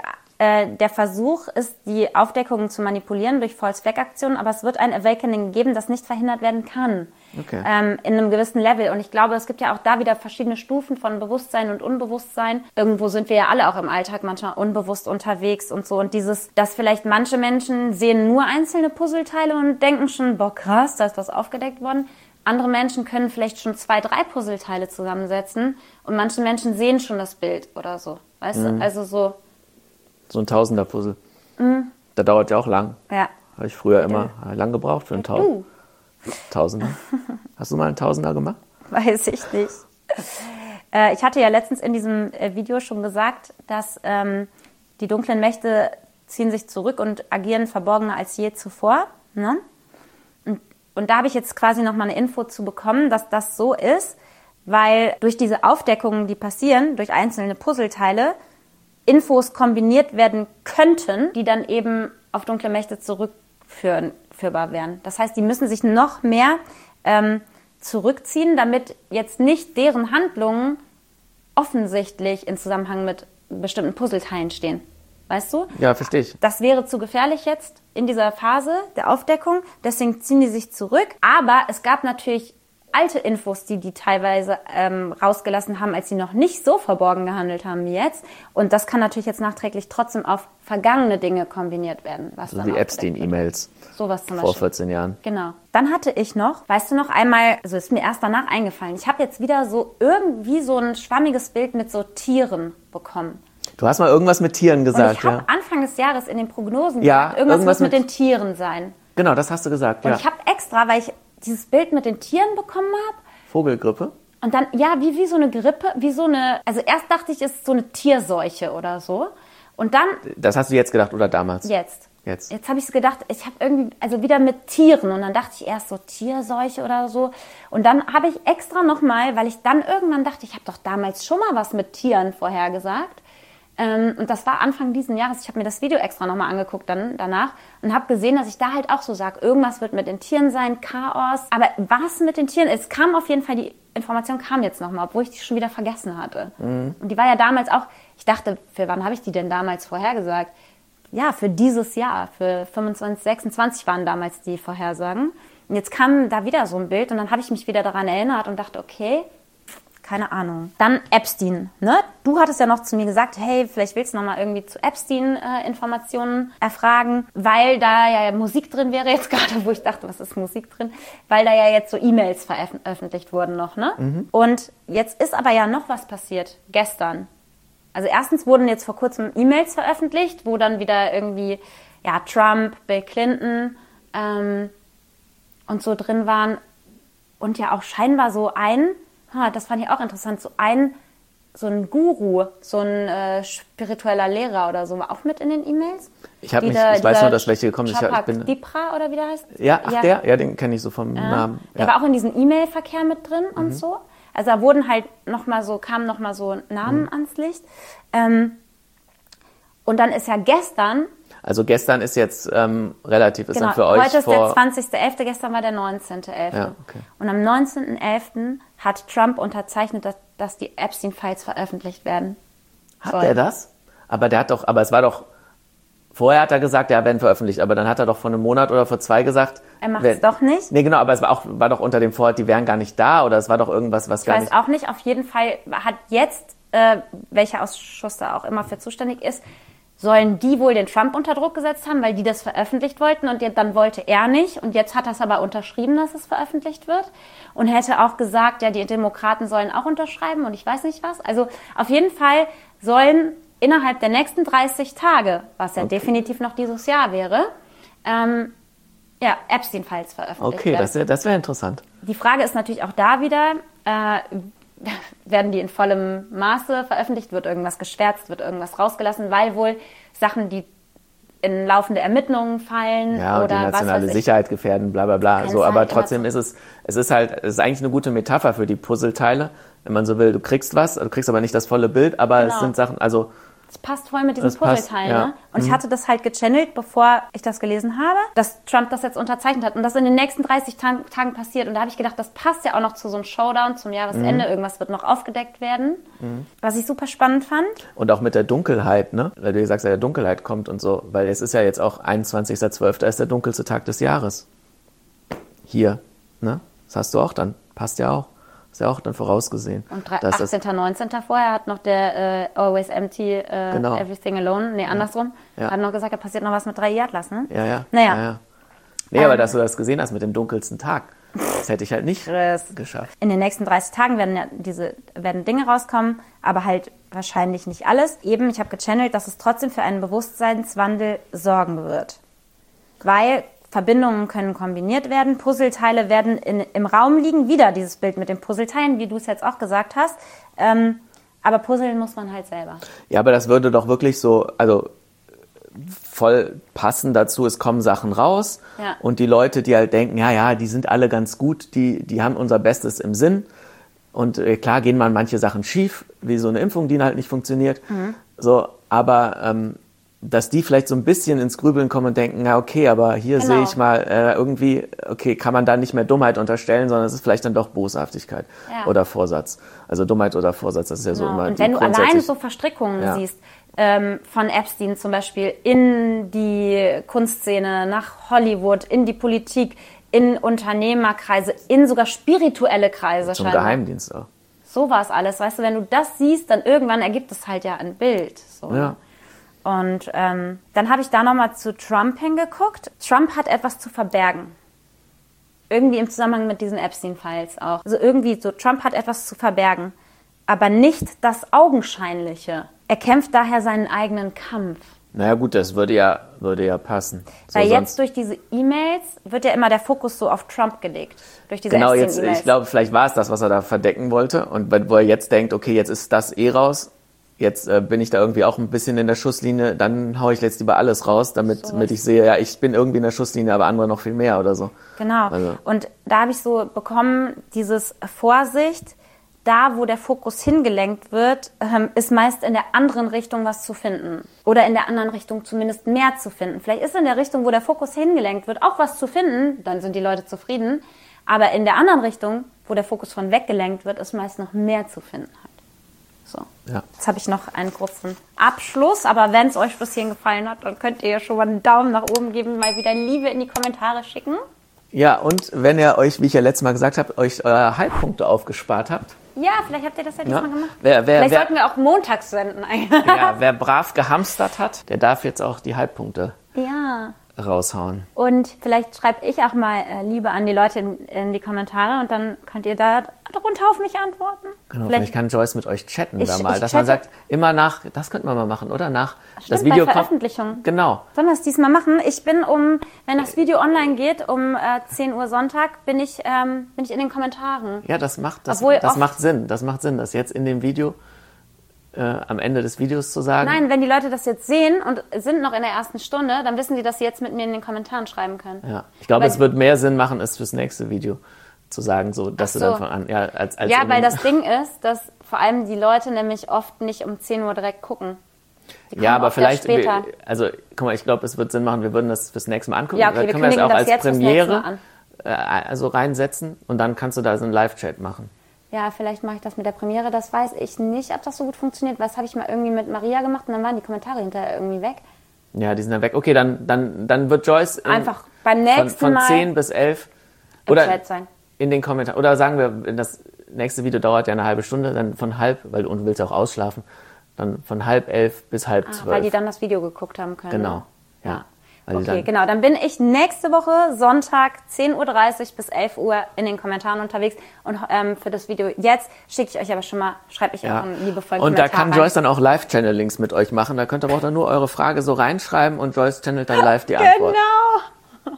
äh, der Versuch ist, die Aufdeckungen zu manipulieren durch False-Flag-Aktionen, aber es wird ein Awakening geben, das nicht verhindert werden kann. Okay. Ähm, in einem gewissen Level. Und ich glaube, es gibt ja auch da wieder verschiedene Stufen von Bewusstsein und Unbewusstsein. Irgendwo sind wir ja alle auch im Alltag manchmal unbewusst unterwegs und so. Und dieses, dass vielleicht manche Menschen sehen nur einzelne Puzzleteile und denken schon, boah krass, da ist was aufgedeckt worden. Andere Menschen können vielleicht schon zwei, drei Puzzleteile zusammensetzen und manche Menschen sehen schon das Bild oder so. Weißt mhm. du? Also so. So ein Tausender-Puzzle. Mhm. Da dauert ja auch lang. Ja. Habe ich früher immer ja. lang gebraucht für einen Tausender. Du. Tausender. Hast du mal einen Tausender gemacht? Weiß ich nicht. äh, ich hatte ja letztens in diesem äh, Video schon gesagt, dass ähm, die dunklen Mächte ziehen sich zurück und agieren verborgener als je zuvor. Ne? Und, und da habe ich jetzt quasi noch mal eine Info zu bekommen, dass das so ist, weil durch diese Aufdeckungen, die passieren, durch einzelne Puzzleteile, Infos kombiniert werden könnten, die dann eben auf dunkle Mächte zurückführbar wären. Das heißt, die müssen sich noch mehr ähm, zurückziehen, damit jetzt nicht deren Handlungen offensichtlich in Zusammenhang mit bestimmten Puzzleteilen stehen. Weißt du? Ja, verstehe ich. Das wäre zu gefährlich jetzt in dieser Phase der Aufdeckung. Deswegen ziehen die sich zurück. Aber es gab natürlich alte Infos, die die teilweise ähm, rausgelassen haben, als sie noch nicht so verborgen gehandelt haben wie jetzt. Und das kann natürlich jetzt nachträglich trotzdem auf vergangene Dinge kombiniert werden. Was also wie Epstein-E-Mails. Sowas zum Beispiel. Vor vierzehn Jahren. Genau. Dann hatte ich noch, weißt du noch, einmal, also ist mir erst danach eingefallen, ich habe jetzt wieder so irgendwie so ein schwammiges Bild mit so Tieren bekommen. Du hast mal irgendwas mit Tieren gesagt, und ich habe ja. Anfang des Jahres in den Prognosen ja, gesagt, irgendwas, irgendwas muss mit, mit den Tieren sein. Genau, das hast du gesagt, und ja. Und ich habe extra, weil ich dieses Bild mit den Tieren bekommen habe. Vogelgrippe? Und dann, ja, wie, wie so eine Grippe, wie so eine, also erst dachte ich, es ist so eine Tierseuche oder so. Und dann... Das hast du jetzt gedacht oder damals? Jetzt. Jetzt. Jetzt habe ich gedacht, ich habe irgendwie, also wieder mit Tieren. Und dann dachte ich erst so Tierseuche oder so. Und dann habe ich extra nochmal, weil ich dann irgendwann dachte, ich habe doch damals schon mal was mit Tieren vorhergesagt. Ähm, und das war Anfang diesen Jahres. Ich habe mir das Video extra nochmal angeguckt dann danach und habe gesehen, dass ich da halt auch so sage, irgendwas wird mit den Tieren sein, Chaos. Aber was mit den Tieren? Es kam auf jeden Fall, die Information kam jetzt nochmal, obwohl ich die schon wieder vergessen hatte. Mhm. Und die war ja damals auch, ich dachte, für wann habe ich die denn damals vorhergesagt? Ja, für dieses Jahr, für fünfundzwanzig, sechsundzwanzig waren damals die Vorhersagen. Und jetzt kam da wieder so ein Bild und dann habe ich mich wieder daran erinnert und dachte, okay, keine Ahnung. Dann Epstein, ne? Du hattest ja noch zu mir gesagt, hey, vielleicht willst du noch mal irgendwie zu Epstein äh, Informationen erfragen, weil da ja Musik drin wäre jetzt gerade, wo ich dachte, was ist Musik drin? Weil da ja jetzt so E-Mails veröffentlicht wurden noch, ne? Mhm. Und jetzt ist aber ja noch was passiert, gestern. Also erstens wurden jetzt vor kurzem E-Mails veröffentlicht, wo dann wieder irgendwie, ja, Trump, Bill Clinton ähm, und so drin waren und ja auch scheinbar so ein Ha, das fand ich auch interessant. So ein, so ein Guru, so ein äh, spiritueller Lehrer oder so, war auch mit in den E-Mails. Ich habe nicht, ich weiß nur, dass welche gekommen sind. Ich bin Dipra oder wie der heißt? Ja, ach ja. der? Ja, den kenne ich so vom ja. Namen. Der ja. war auch in diesem E-Mail-Verkehr mit drin und mhm. so. Also da wurden halt noch mal so, kamen noch mal so Namen mhm. ans Licht. Ähm, und dann ist ja gestern... Also gestern ist jetzt ähm, relativ, ist genau, dann für euch heute ist vor... der zwanzigster elfter, gestern war der neunzehnter elfter Ja, okay. Und am neunzehnten elften hat Trump unterzeichnet, dass, dass die Epstein-Files veröffentlicht werden. Hat sollen. er das? Aber der hat doch, aber es war doch, vorher hat er gesagt, ja, werden veröffentlicht, aber dann hat er doch vor einem Monat oder vor zwei gesagt... Er macht es doch nicht? Nee, genau, aber es war, auch, war doch unter dem Vorhat, die wären gar nicht da oder es war doch irgendwas, was ich gar weiß nicht... auch nicht, auf jeden Fall hat jetzt, äh, welcher Ausschuss da auch immer für zuständig ist, sollen die wohl den Trump unter Druck gesetzt haben, weil die das veröffentlicht wollten und dann wollte er nicht. Und jetzt hat er es aber unterschrieben, dass es veröffentlicht wird. Und hätte auch gesagt, ja, die Demokraten sollen auch unterschreiben und ich weiß nicht was. Also auf jeden Fall sollen innerhalb der nächsten dreißig Tage, was ja okay. definitiv noch dieses Jahr wäre, ähm, ja, Epstein-Files veröffentlicht okay, werden. Okay, das, das wäre interessant. Die Frage ist natürlich auch da wieder... Äh, werden die in vollem Maße veröffentlicht, wird irgendwas geschwärzt, wird irgendwas rausgelassen, weil wohl Sachen, die in laufende Ermittlungen fallen ja, oder und die nationale was Sicherheit gefährden, bla bla bla. So, aber trotzdem so. ist es, es ist halt, es ist eigentlich eine gute Metapher für die Puzzleteile, wenn man so will. Du kriegst was, du kriegst aber nicht das volle Bild, aber genau. es sind Sachen, also Das passt voll mit diesem Das passt, Puzzleteil, ja. ne? Und Mhm. ich hatte das halt gechannelt, bevor ich das gelesen habe, dass Trump das jetzt unterzeichnet hat und das in den nächsten dreißig Tagen, Tagen passiert. Und da habe ich gedacht, das passt ja auch noch zu so einem Showdown zum Jahresende. Mhm. Irgendwas wird noch aufgedeckt werden, mhm. was ich super spannend fand. Und auch mit der Dunkelheit, ne? Weil du sagst, ja, der Dunkelheit kommt und so. Weil es ist ja jetzt auch einundzwanzigster zwölfter ist der dunkelste Tag des Jahres. Hier, ne? Das hast du auch dann. Passt ja auch. Ist ja auch dann vorausgesehen. Und achtzehnter neunzehnter vorher hat noch der äh, Always Empty äh, genau. Everything Alone, nee, andersrum, ja. hat noch gesagt, da passiert noch was mit drei Yardlers, ne? Ja, ja. Naja. Ja, ja. Nee, ähm, aber dass du das gesehen hast mit dem dunkelsten Tag, das hätte ich halt nicht Chris. geschafft. In den nächsten dreißig Tagen werden ja diese werden Dinge rauskommen, aber halt wahrscheinlich nicht alles. Eben, ich habe gechannelt, dass es trotzdem für einen Bewusstseinswandel sorgen wird. Weil Verbindungen können kombiniert werden, Puzzleteile werden in, im Raum liegen, wieder dieses Bild mit den Puzzleteilen, wie du es jetzt auch gesagt hast. Ähm, aber puzzeln muss man halt selber. Ja, aber das würde doch wirklich so, also voll passen dazu, es kommen Sachen raus ja. und die Leute, die halt denken, ja, ja, die sind alle ganz gut, die, die haben unser Bestes im Sinn und äh, klar gehen mal manche Sachen schief, wie so eine Impfung, die halt nicht funktioniert, mhm. so, aber ähm, dass die vielleicht so ein bisschen ins Grübeln kommen und denken, na okay, aber hier genau. sehe ich mal äh, irgendwie, okay, kann man da nicht mehr Dummheit unterstellen, sondern es ist vielleicht dann doch Boshaftigkeit ja. oder Vorsatz. Also Dummheit oder Vorsatz, das ist ja genau. so immer Und wenn du alleine so Verstrickungen ja. siehst, ähm, von Epstein zum Beispiel in die Kunstszene, nach Hollywood, in die Politik, in Unternehmerkreise, in sogar spirituelle Kreise. Zum Geheimdienst auch. So war es alles, weißt du, wenn du das siehst, dann irgendwann ergibt es halt ja ein Bild. So. Ja. Und ähm, dann habe ich da nochmal zu Trump hingeguckt. Trump hat etwas zu verbergen. Irgendwie im Zusammenhang mit diesen Epstein-Files auch. Also irgendwie so, Trump hat etwas zu verbergen. Aber nicht das Augenscheinliche. Er kämpft daher seinen eigenen Kampf. Naja gut, das würde ja, würde ja passen. So Weil jetzt durch diese E-Mails wird ja immer der Fokus so auf Trump gelegt. Durch diese genau, jetzt, E-Mails. ich glaube, vielleicht war es das, was er da verdecken wollte. Und wo er jetzt denkt, okay, jetzt ist das eh raus. Jetzt äh, bin ich da irgendwie auch ein bisschen in der Schusslinie, dann haue ich jetzt lieber alles raus, damit, so damit ich sehe, ja, ich bin irgendwie in der Schusslinie, aber andere noch viel mehr oder so. Genau. Also. Und da habe ich so bekommen, dieses Vorsicht, da wo der Fokus hingelenkt wird, ähm, ist meist in der anderen Richtung was zu finden. Oder in der anderen Richtung zumindest mehr zu finden. Vielleicht ist in der Richtung, wo der Fokus hingelenkt wird, auch was zu finden, dann sind die Leute zufrieden. Aber in der anderen Richtung, wo der Fokus von weggelenkt wird, ist meist noch mehr zu finden. So. Ja. Jetzt habe ich noch einen kurzen Abschluss, aber wenn es euch bis hierhin gefallen hat, dann könnt ihr ja schon mal einen Daumen nach oben geben, mal wieder Liebe in die Kommentare schicken. Ja, und wenn ihr euch, wie ich ja letztes Mal gesagt habe, euch eure Halbpunkte aufgespart habt. Ja, vielleicht habt ihr das ja diesmal ja. gemacht. Wer, wer, vielleicht wer, sollten wir auch montags senden. Ja, wer brav gehamstert hat, der darf jetzt auch die Halbpunkte ja. raushauen. Und vielleicht schreibe ich auch mal äh, Liebe an die Leute in, in die Kommentare und dann könnt ihr da drunter auf mich antworten. Genau, vielleicht, vielleicht kann Joyce mit euch chatten ich, da mal, dass man sagt, immer nach, das könnten wir mal machen, oder? Nach Stimmt, das Video bei Veröffentlichung. Kommt, genau. Sollen wir es diesmal machen? Ich bin um, wenn das Video online geht, um äh, zehn Uhr Sonntag, bin ich, ähm, bin ich in den Kommentaren. Ja, das macht, das, Obwohl das macht Sinn, das macht Sinn, das jetzt in dem Video Äh, am Ende des Videos zu sagen. Nein, wenn die Leute das jetzt sehen und sind noch in der ersten Stunde, dann wissen die, dass sie jetzt mit mir in den Kommentaren schreiben können. Ja, ich glaube, es wird mehr Sinn machen, es fürs nächste Video zu sagen, so, dass so. du dann von an, ja, als, als ja, weil das Ding ist, dass vor allem die Leute nämlich oft nicht um zehn Uhr direkt gucken. Ja, aber vielleicht, später. Wir, also, guck mal, ich glaube, es wird Sinn machen, wir würden das fürs nächste Mal angucken. Ja, okay, da wir können wir das auch das als jetzt Premiere an. äh, also reinsetzen und dann kannst du da so einen Live-Chat machen. Ja, vielleicht mache ich das mit der Premiere, das weiß ich nicht, ob das so gut funktioniert, weil das habe ich mal irgendwie mit Maria gemacht und dann waren die Kommentare hinterher irgendwie weg. Ja, die sind dann weg. Okay, dann, dann, dann wird Joyce in, einfach beim nächsten von, von Mal zehn bis elf im oder Chat sein. In den Kommentaren. Oder sagen wir, das nächste Video dauert ja eine halbe Stunde, dann von halb, weil du willst auch ausschlafen, dann von halb elf bis halb ah, zwölf. Weil die dann das Video geguckt haben können. Genau, ja. ja. Weil okay, genau. Dann bin ich nächste Woche Sonntag zehn Uhr dreißig bis elf Uhr in den Kommentaren unterwegs. Und ähm, für das Video jetzt schicke ich euch aber schon mal, schreibe ich ja. auch einen liebevollen Und Kommentar da kann rein. Joyce dann auch Live-Channelings mit euch machen. Da könnt ihr aber auch dann nur eure Frage so reinschreiben und Joyce channelt dann live die Antwort. Genau.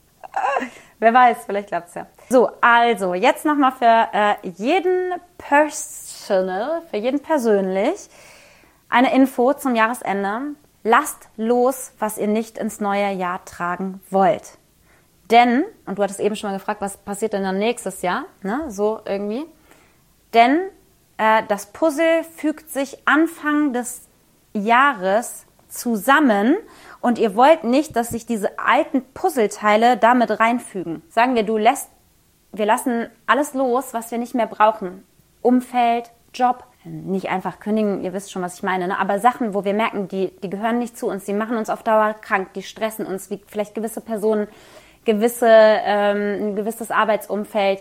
Wer weiß, vielleicht klappt es ja. So, also jetzt nochmal für äh, jeden Personal, für jeden persönlich eine Info zum Jahresende. Lasst los, was ihr nicht ins neue Jahr tragen wollt. Denn, und du hattest eben schon mal gefragt, was passiert denn dann nächstes Jahr, ne? So irgendwie. Denn äh, das Puzzle fügt sich Anfang des Jahres zusammen und ihr wollt nicht, dass sich diese alten Puzzleteile damit reinfügen. Sagen wir, du lässt, wir lassen alles los, was wir nicht mehr brauchen. Umfeld, Job, nicht einfach kündigen, ihr wisst schon, was ich meine, ne? Aber Sachen, wo wir merken, die, die gehören nicht zu uns, die machen uns auf Dauer krank, die stressen uns, wie vielleicht gewisse Personen, gewisse, ähm, ein gewisses Arbeitsumfeld,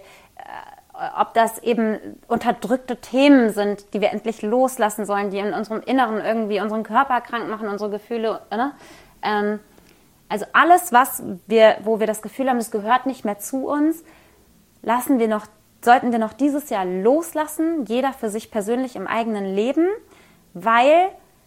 äh, ob das eben unterdrückte Themen sind, die wir endlich loslassen sollen, die in unserem Inneren irgendwie unseren Körper krank machen, unsere Gefühle, ne? Ähm, also alles, was wir, wo wir das Gefühl haben, es gehört nicht mehr zu uns, lassen wir noch, sollten wir noch dieses Jahr loslassen, jeder für sich persönlich im eigenen Leben, weil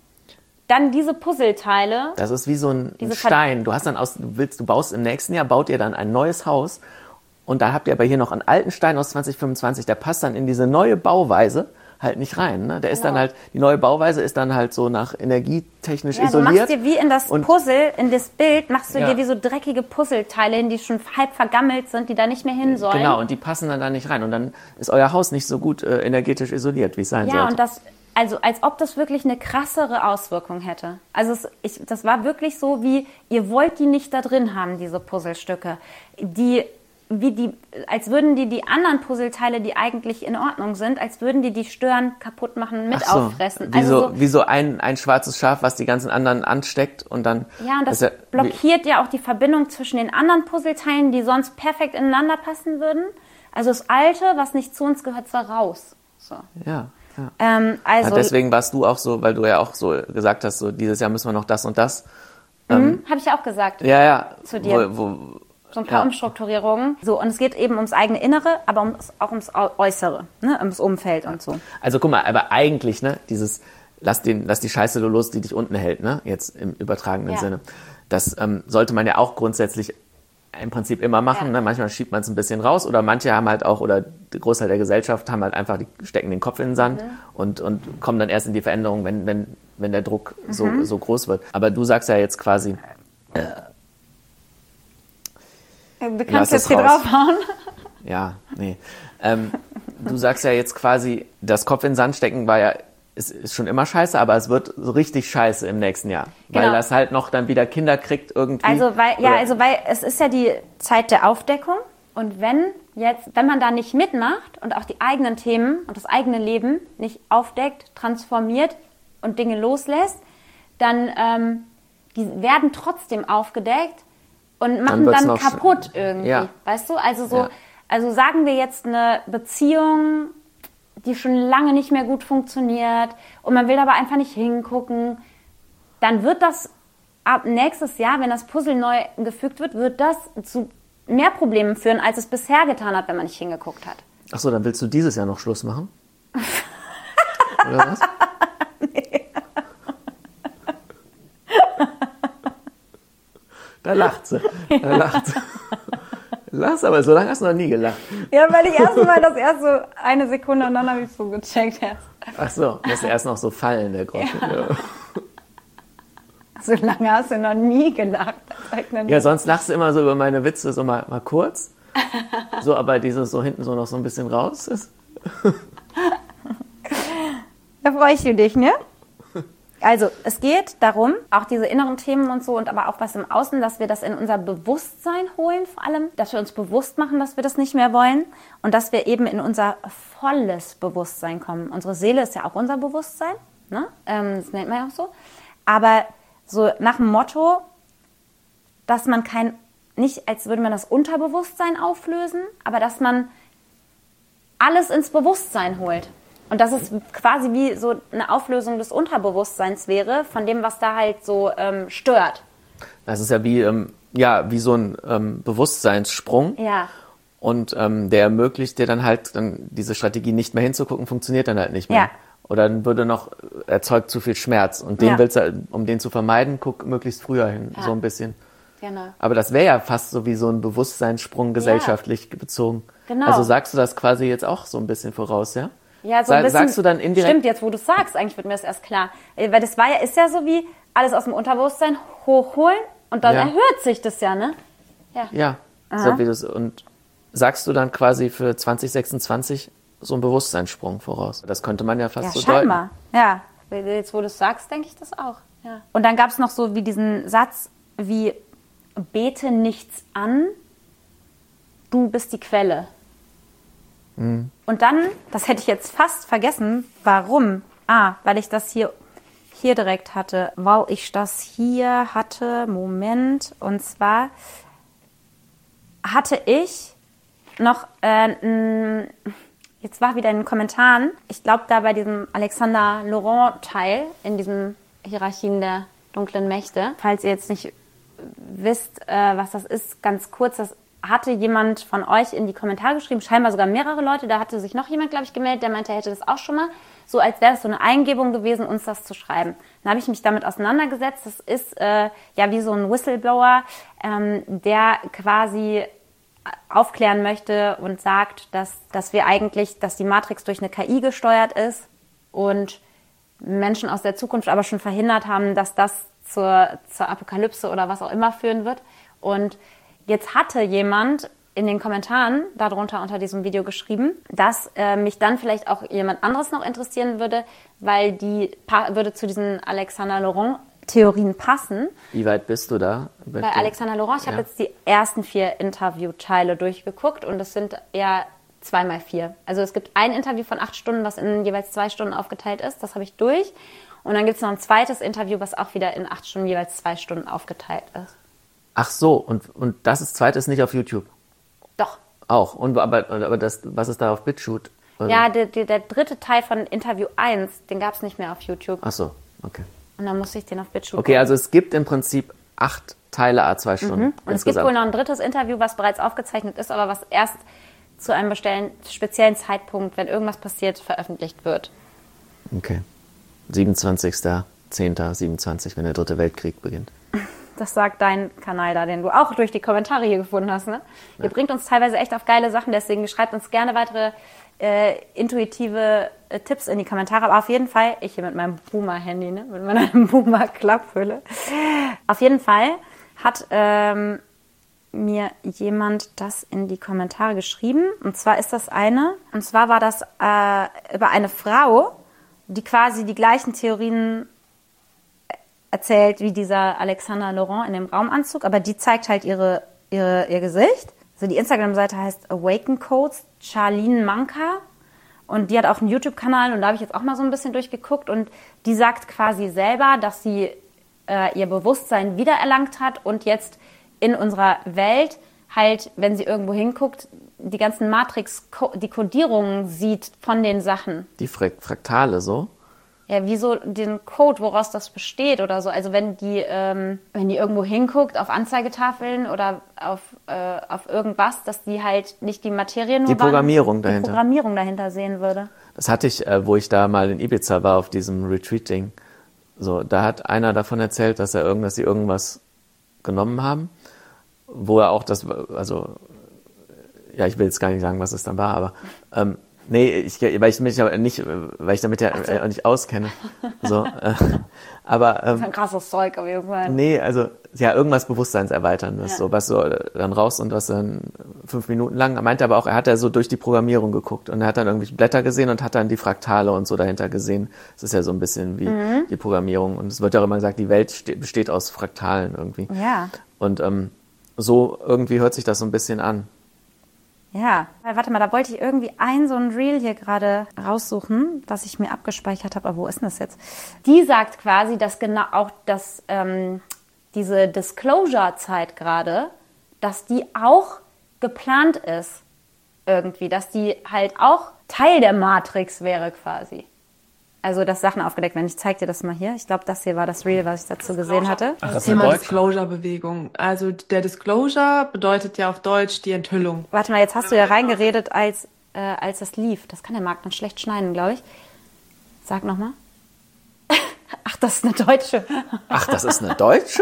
dann diese Puzzleteile... Das ist wie so ein Stein. Du hast dann aus, du willst, du baust im nächsten Jahr, baut ihr dann ein neues Haus und da habt ihr aber hier noch einen alten Stein aus zwanzig fünfundzwanzig, der passt dann in diese neue Bauweise halt nicht rein. Ne? Der ist genau. dann halt, die neue Bauweise ist dann halt so nach energietechnisch ja, isoliert. Du machst dir wie in das Puzzle, in das Bild, machst du ja. dir wie so dreckige Puzzleteile hin, die schon halb vergammelt sind, die da nicht mehr hin sollen. Genau, und die passen dann da nicht rein. Und dann ist euer Haus nicht so gut äh, energetisch isoliert, wie es sein ja, sollte. Ja, und das, also als ob das wirklich eine krassere Auswirkung hätte. Also es, ich, das war wirklich so wie, ihr wollt die nicht da drin haben, diese Puzzlestücke. Die... wie die, als würden die die anderen Puzzleteile, die eigentlich in Ordnung sind, als würden die die stören, kaputt machen, mit Ach so, auffressen. Wie also so, so, wie so ein, ein schwarzes Schaf, was die ganzen anderen ansteckt und dann... Ja, und das ja, blockiert ja auch die Verbindung zwischen den anderen Puzzleteilen, die sonst perfekt ineinander passen würden. Also das Alte, was nicht zu uns gehört, soll raus. So. Ja, ja. Ähm, also, ja. Deswegen warst du auch so, weil du ja auch so gesagt hast, so dieses Jahr müssen wir noch das und das. Mhm, ähm, habe ich ja auch gesagt. Ja, ja. Zu dir. Wo, wo, So ein paar ja. Umstrukturierungen. So, und es geht eben ums eigene Innere, aber ums, auch ums Äußere, ne? Ums Umfeld und so. Also guck mal, aber eigentlich, ne, dieses, lass, den, lass die Scheiße los, die dich unten hält, ne, jetzt im übertragenen ja. Sinne. Das ähm, sollte man ja auch grundsätzlich im Prinzip immer machen. Ja. Ne? Manchmal schiebt man es ein bisschen raus oder manche haben halt auch, oder der Großteil der Gesellschaft haben halt einfach, die stecken den Kopf in den Sand mhm. und, und kommen dann erst in die Veränderung, wenn, wenn, wenn der Druck mhm. so, so groß wird. Aber du sagst ja jetzt quasi... Äh, Du kannst jetzt hier draufhauen. Ja, nee. Ähm, du sagst ja jetzt quasi, das Kopf in den Sand stecken war ja, ist, ist schon immer scheiße, aber es wird so richtig scheiße im nächsten Jahr. Weil genau. das halt noch dann wieder Kinder kriegt irgendwie. Also weil, ja, also weil es ist ja die Zeit der Aufdeckung. Und wenn jetzt, wenn man da nicht mitmacht und auch die eigenen Themen und das eigene Leben nicht aufdeckt, transformiert und Dinge loslässt, dann ähm, die werden trotzdem aufgedeckt. Und machen dann, dann kaputt irgendwie, ja. weißt du? Also so, ja. also sagen wir jetzt eine Beziehung, die schon lange nicht mehr gut funktioniert und man will aber einfach nicht hingucken, dann wird das ab nächstes Jahr, wenn das Puzzle neu gefügt wird, wird das zu mehr Problemen führen, als es bisher getan hat, wenn man nicht hingeguckt hat. Ach so, dann willst du dieses Jahr noch Schluss machen? Oder was? Nee. Da lacht sie. Da lacht sie. Lachst, aber so lange hast du noch nie gelacht. Ja, weil ich erst mal das erst so eine Sekunde und dann habe ich so gecheckt erst. Ach so, musst du erst noch so fallen, der Groschen. Ja. Ja. So lange hast du noch nie gelacht. Ja, sonst lachst du immer so über meine Witze so mal, mal kurz. So, aber dieses so hinten so noch so ein bisschen raus ist. Da freue ich dich, ne? Also es geht darum, auch diese inneren Themen und so und aber auch was im Außen, dass wir das in unser Bewusstsein holen vor allem, dass wir uns bewusst machen, dass wir das nicht mehr wollen und dass wir eben in unser volles Bewusstsein kommen. Unsere Seele ist ja auch unser Bewusstsein, ne? Ähm, das nennt man ja auch so. Aber so nach dem Motto, dass man kein, nicht als würde man das Unterbewusstsein auflösen, aber dass man alles ins Bewusstsein holt. Und dass es quasi wie so eine Auflösung des Unterbewusstseins wäre, von dem, was da halt so ähm, stört. Das ist ja wie, ähm, ja, wie so ein ähm, Bewusstseinssprung. Ja. Und ähm, der ermöglicht dir dann halt, dann diese Strategie nicht mehr hinzugucken, funktioniert dann halt nicht mehr. Ja. Oder dann würde noch, erzeugt zu viel Schmerz. Und den ja. willst du, um den zu vermeiden, guck möglichst früher hin, ja. so ein bisschen. Genau. Aber das wäre ja fast so wie so ein Bewusstseinssprung gesellschaftlich ja. bezogen. Genau. Also sagst du das quasi jetzt auch so ein bisschen voraus, ja? Ja, so ein bisschen, sagst du dann indirekt? Stimmt, jetzt wo du es sagst, eigentlich wird mir das erst klar. Weil das war ja, ist ja so wie alles aus dem Unterbewusstsein hochholen und dann ja. erhöht sich das ja, ne? Ja. Ja, so wie das, und sagst du dann quasi für zwanzig sechsundzwanzig so einen Bewusstseinssprung voraus? Das könnte man ja fast ja, so scheinbar. deuten. Ja, Jetzt, wo du es sagst, denke ich das auch. Ja. Und dann gab es noch so wie diesen Satz wie, bete nichts an, du bist die Quelle. Mhm. Und dann, das hätte ich jetzt fast vergessen, warum? Ah, weil ich das hier, hier direkt hatte, weil ich das hier hatte, Moment, und zwar hatte ich noch, äh, jetzt war wieder in den Kommentaren, ich glaube da bei diesem Alexander Laurent-Teil, in diesem Hierarchien der dunklen Mächte, falls ihr jetzt nicht wisst, äh, was das ist, ganz kurz, das hatte jemand von euch in die Kommentare geschrieben, scheinbar sogar mehrere Leute, da hatte sich noch jemand, glaube ich, gemeldet, der meinte, er hätte das auch schon mal, so als wäre es so eine Eingebung gewesen, uns das zu schreiben. Dann habe ich mich damit auseinandergesetzt, das ist äh, ja wie so ein Whistleblower, ähm, der quasi aufklären möchte und sagt, dass, dass wir eigentlich, dass die Matrix durch eine K I gesteuert ist und Menschen aus der Zukunft aber schon verhindert haben, dass das zur, zur Apokalypse oder was auch immer führen wird. Und jetzt hatte jemand in den Kommentaren darunter unter diesem Video geschrieben, dass äh, mich dann vielleicht auch jemand anderes noch interessieren würde, weil die pa- würde zu diesen Alexander Laurent Theorien passen. Wie weit bist du da? Bei Alexander Laurent, ich ja. habe jetzt die ersten vier Interviewteile durchgeguckt und es sind eher zwei mal vier. Also es gibt ein Interview von acht Stunden, was in jeweils zwei Stunden aufgeteilt ist. Das habe ich durch. Und dann gibt es noch ein zweites Interview, was auch wieder in acht Stunden jeweils zwei Stunden aufgeteilt ist. Ach so, und, und das ist zweite ist nicht auf YouTube? Doch. Auch, und, aber, aber das, was ist da auf BitChute? Also ja, der, der, der dritte Teil von Interview eins, den gab es nicht mehr auf YouTube. Ach so, okay. Und dann musste ich den auf BitChute Okay, gucken. Also es gibt im Prinzip acht Teile à zwei Stunden. Mhm. Und es gibt wohl noch ein drittes Interview, was bereits aufgezeichnet ist, aber was erst zu einem bestellen, speziellen Zeitpunkt, wenn irgendwas passiert, veröffentlicht wird. Okay. siebenundzwanzigster zehnter siebenundzwanzig, wenn der dritte Weltkrieg beginnt. Das sagt dein Kanal da, den du auch durch die Kommentare hier gefunden hast. Ne? Ja. Ihr bringt uns teilweise echt auf geile Sachen, deswegen schreibt uns gerne weitere äh, intuitive äh, Tipps in die Kommentare. Aber auf jeden Fall, ich hier mit meinem Boomer-Handy, ne? Mit meiner Boomer-Klapphülle. Auf jeden Fall hat ähm, mir jemand das in die Kommentare geschrieben. Und zwar ist das eine, und zwar war das äh, über eine Frau, die quasi die gleichen Theorien erzählt wie dieser Alexander Laurent in dem Raumanzug, aber die zeigt halt ihre, ihre, ihr Gesicht. Also die Instagram-Seite heißt Awaken Codes, Charlene Manka, und die hat auch einen YouTube-Kanal und da habe ich jetzt auch mal so ein bisschen durchgeguckt und die sagt quasi selber, dass sie äh, ihr Bewusstsein wiedererlangt hat und jetzt in unserer Welt halt, wenn sie irgendwo hinguckt, die ganzen Matrix, die Kodierungen sieht von den Sachen. Die Fraktale so? Ja, wie so den Code, woraus das besteht oder so. Also wenn die, ähm, wenn die irgendwo hinguckt, auf Anzeigetafeln oder auf, äh, auf irgendwas, dass die halt nicht die Materie nur die Programmierung waren, dahinter. Die Programmierung dahinter sehen würde. Das hatte ich, äh, wo ich da mal in Ibiza war, auf diesem Retreating. So, da hat einer davon erzählt, dass er irgend, dass sie irgendwas genommen haben, wo er auch das, also, ja, ich will jetzt gar nicht sagen, was es dann war, aber ähm, nee, ich, weil ich mich aber nicht, weil ich damit ja äh, nicht auskenne. So, äh, aber ähm, das ist ein krasses Zeug auf jeden Fall. Nee, also ja, irgendwas Bewusstseinserweiterndes, ja. so was so dann raus und was dann fünf Minuten lang. Er meinte aber auch, er hat ja so durch die Programmierung geguckt und er hat dann irgendwie Blätter gesehen und hat dann die Fraktale und so dahinter gesehen. Das ist ja so ein bisschen wie mhm. die Programmierung und es wird ja auch immer gesagt, die Welt ste- besteht aus Fraktalen irgendwie. Ja. Und ähm, so irgendwie hört sich das so ein bisschen an. Ja, warte mal, da wollte ich irgendwie ein so ein Reel hier gerade raussuchen, was ich mir abgespeichert habe. Aber wo ist denn das jetzt? Die sagt quasi, dass genau auch das, ähm, diese Disclosure-Zeit gerade, dass die auch geplant ist irgendwie, dass die halt auch Teil der Matrix wäre quasi. Also, dass Sachen aufgedeckt werden. Ich zeig dir das mal hier. Ich glaube, das hier war das Reel, was ich dazu gesehen hatte. Ach, das Thema Disclosure-Bewegung. Also, der Disclosure bedeutet ja auf Deutsch die Enthüllung. Warte mal, jetzt hast du ja reingeredet, als, äh, als das lief. Das kann der Marc dann schlecht schneiden, glaube ich. Sag nochmal. Ach, das ist eine Deutsche. Ach, das ist eine Deutsche?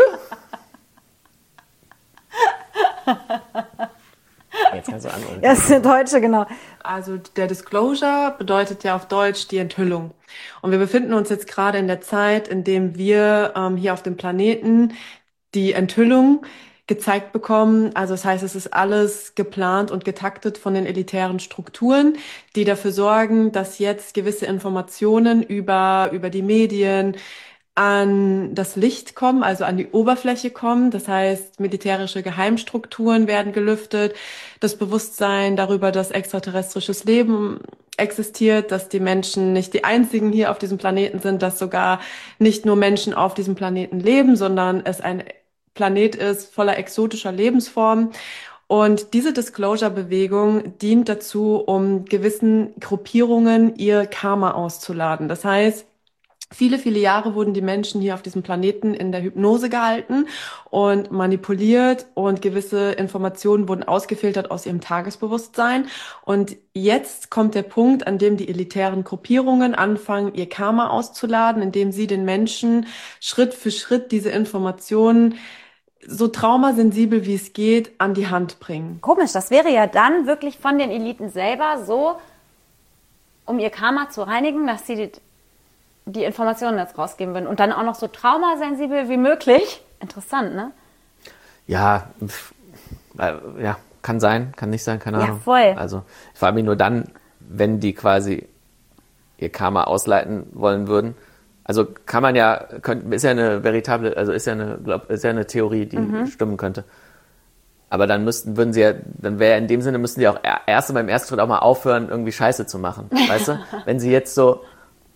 Jetzt kannst du anrufen. Ja, das ist eine Deutsche, genau. Also der Disclosure bedeutet ja auf Deutsch die Enthüllung. Und wir befinden uns jetzt gerade in der Zeit, in dem wir ähm, hier auf dem Planeten die Enthüllung gezeigt bekommen. Also das heißt, es ist alles geplant und getaktet von den elitären Strukturen, die dafür sorgen, dass jetzt gewisse Informationen über, über die Medien an das Licht kommen, also an die Oberfläche kommen. Das heißt, militärische Geheimstrukturen werden gelüftet, das Bewusstsein darüber, dass extraterrestrisches Leben existiert, dass die Menschen nicht die einzigen hier auf diesem Planeten sind, dass sogar nicht nur Menschen auf diesem Planeten leben, sondern es ein Planet ist voller exotischer Lebensformen. Und diese Disclosure-Bewegung dient dazu, um gewissen Gruppierungen ihr Karma auszuladen. Das heißt, viele, viele Jahre wurden die Menschen hier auf diesem Planeten in der Hypnose gehalten und manipuliert und gewisse Informationen wurden ausgefiltert aus ihrem Tagesbewusstsein. Und jetzt kommt der Punkt, an dem die elitären Gruppierungen anfangen, ihr Karma auszuladen, indem sie den Menschen Schritt für Schritt diese Informationen so traumasensibel wie es geht an die Hand bringen. Komisch, das wäre ja dann wirklich von den Eliten selber so, um ihr Karma zu reinigen, dass sie die die Informationen jetzt rausgeben würden und dann auch noch so traumasensibel wie möglich. Interessant, ne? Ja, pf, äh, ja, kann sein, kann nicht sein, keine Ahnung. Ja, voll. Also ich frage mich nur dann, wenn die quasi ihr Karma ausleiten wollen würden. Also kann man ja, könnt, ist ja eine veritable, also ist ja eine, glaub, ist ja eine Theorie, die mhm. stimmen könnte. Aber dann müssten, würden sie ja, dann wäre in dem Sinne, müssten die auch erst beim ersten Schritt auch mal aufhören, irgendwie Scheiße zu machen. Weißt du? Wenn sie jetzt so,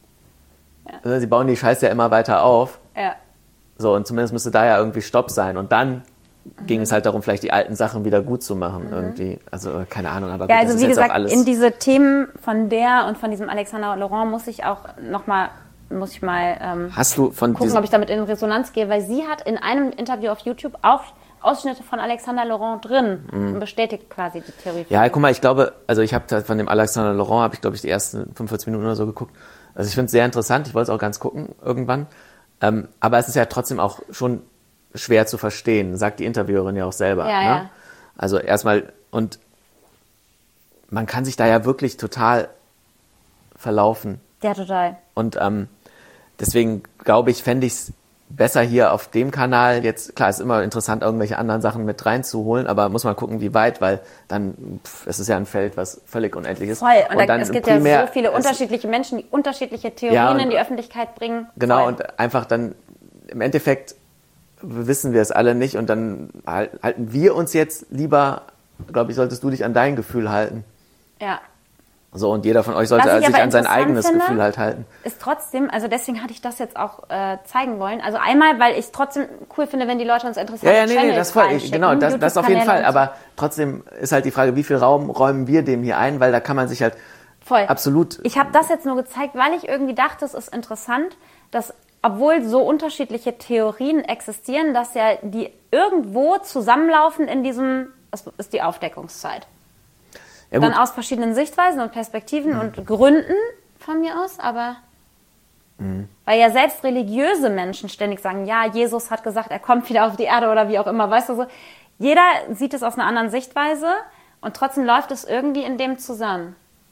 ja. Sie bauen die Scheiße ja immer weiter auf. Ja. So, und zumindest müsste da ja irgendwie Stopp sein. Und dann mhm. ging es halt darum, vielleicht die alten Sachen wieder gut zu machen. Mhm. Irgendwie. Also, keine Ahnung. Aber ja, gut, also das ist wie jetzt gesagt, auch alles in diese Themen von der und von diesem Alexander Laurent muss ich auch nochmal, muss ich mal ähm, Hast du von gucken, ob ich damit in Resonanz gehe, weil sie hat in einem Interview auf YouTube auch Ausschnitte von Alexander Laurent drin mhm. und bestätigt quasi die Theorie. Ja, guck mal, ich glaube, also ich habe von dem Alexander Laurent, habe ich glaube ich die ersten fünfundvierzig Minuten oder so geguckt. Also ich finde es sehr interessant, ich wollte es auch ganz gucken irgendwann. Ähm, aber es ist ja trotzdem auch schon schwer zu verstehen, sagt die Interviewerin ja auch selber. Ja, ne? ja. Also erstmal, und man kann sich da ja wirklich total verlaufen. Ja, total. Und ähm, deswegen glaube ich, fände ich es besser hier auf dem Kanal jetzt, klar, ist immer interessant, irgendwelche anderen Sachen mit reinzuholen, aber muss man gucken, wie weit, weil dann, pff, es ist ja ein Feld, was völlig unendlich ist. Voll, und, und dann es gibt primär, ja so viele es, unterschiedliche Menschen, die unterschiedliche Theorien ja, und, in die Öffentlichkeit bringen. Genau, Voll. Und einfach dann, im Endeffekt wissen wir es alle nicht und dann halten wir uns jetzt lieber, glaube ich, solltest du dich an dein Gefühl halten. Ja. So, und jeder von euch sollte sich an sein eigenes finde, Gefühl halt halten. Ist trotzdem, also deswegen hatte ich das jetzt auch äh, zeigen wollen. Also einmal, weil ich es trotzdem cool finde, wenn die Leute uns interessieren. Ja, ja, nee, nee, das voll, ich, genau, das, das auf jeden Fall. Aber trotzdem ist halt die Frage, wie viel Raum räumen wir dem hier ein, weil da kann man sich halt voll. Absolut. Ich habe das jetzt nur gezeigt, weil ich irgendwie dachte, es ist interessant, dass obwohl so unterschiedliche Theorien existieren, dass ja die irgendwo zusammenlaufen in diesem, das ist die Aufdeckungszeit. Ja, dann aus verschiedenen Sichtweisen und Perspektiven mhm. und Gründen von mir aus, aber mhm. weil ja selbst religiöse Menschen ständig sagen, ja, Jesus hat gesagt, er kommt wieder auf die Erde oder wie auch immer, weißt du so. Jeder sieht es aus einer anderen Sichtweise und trotzdem läuft es irgendwie in dem zusammen.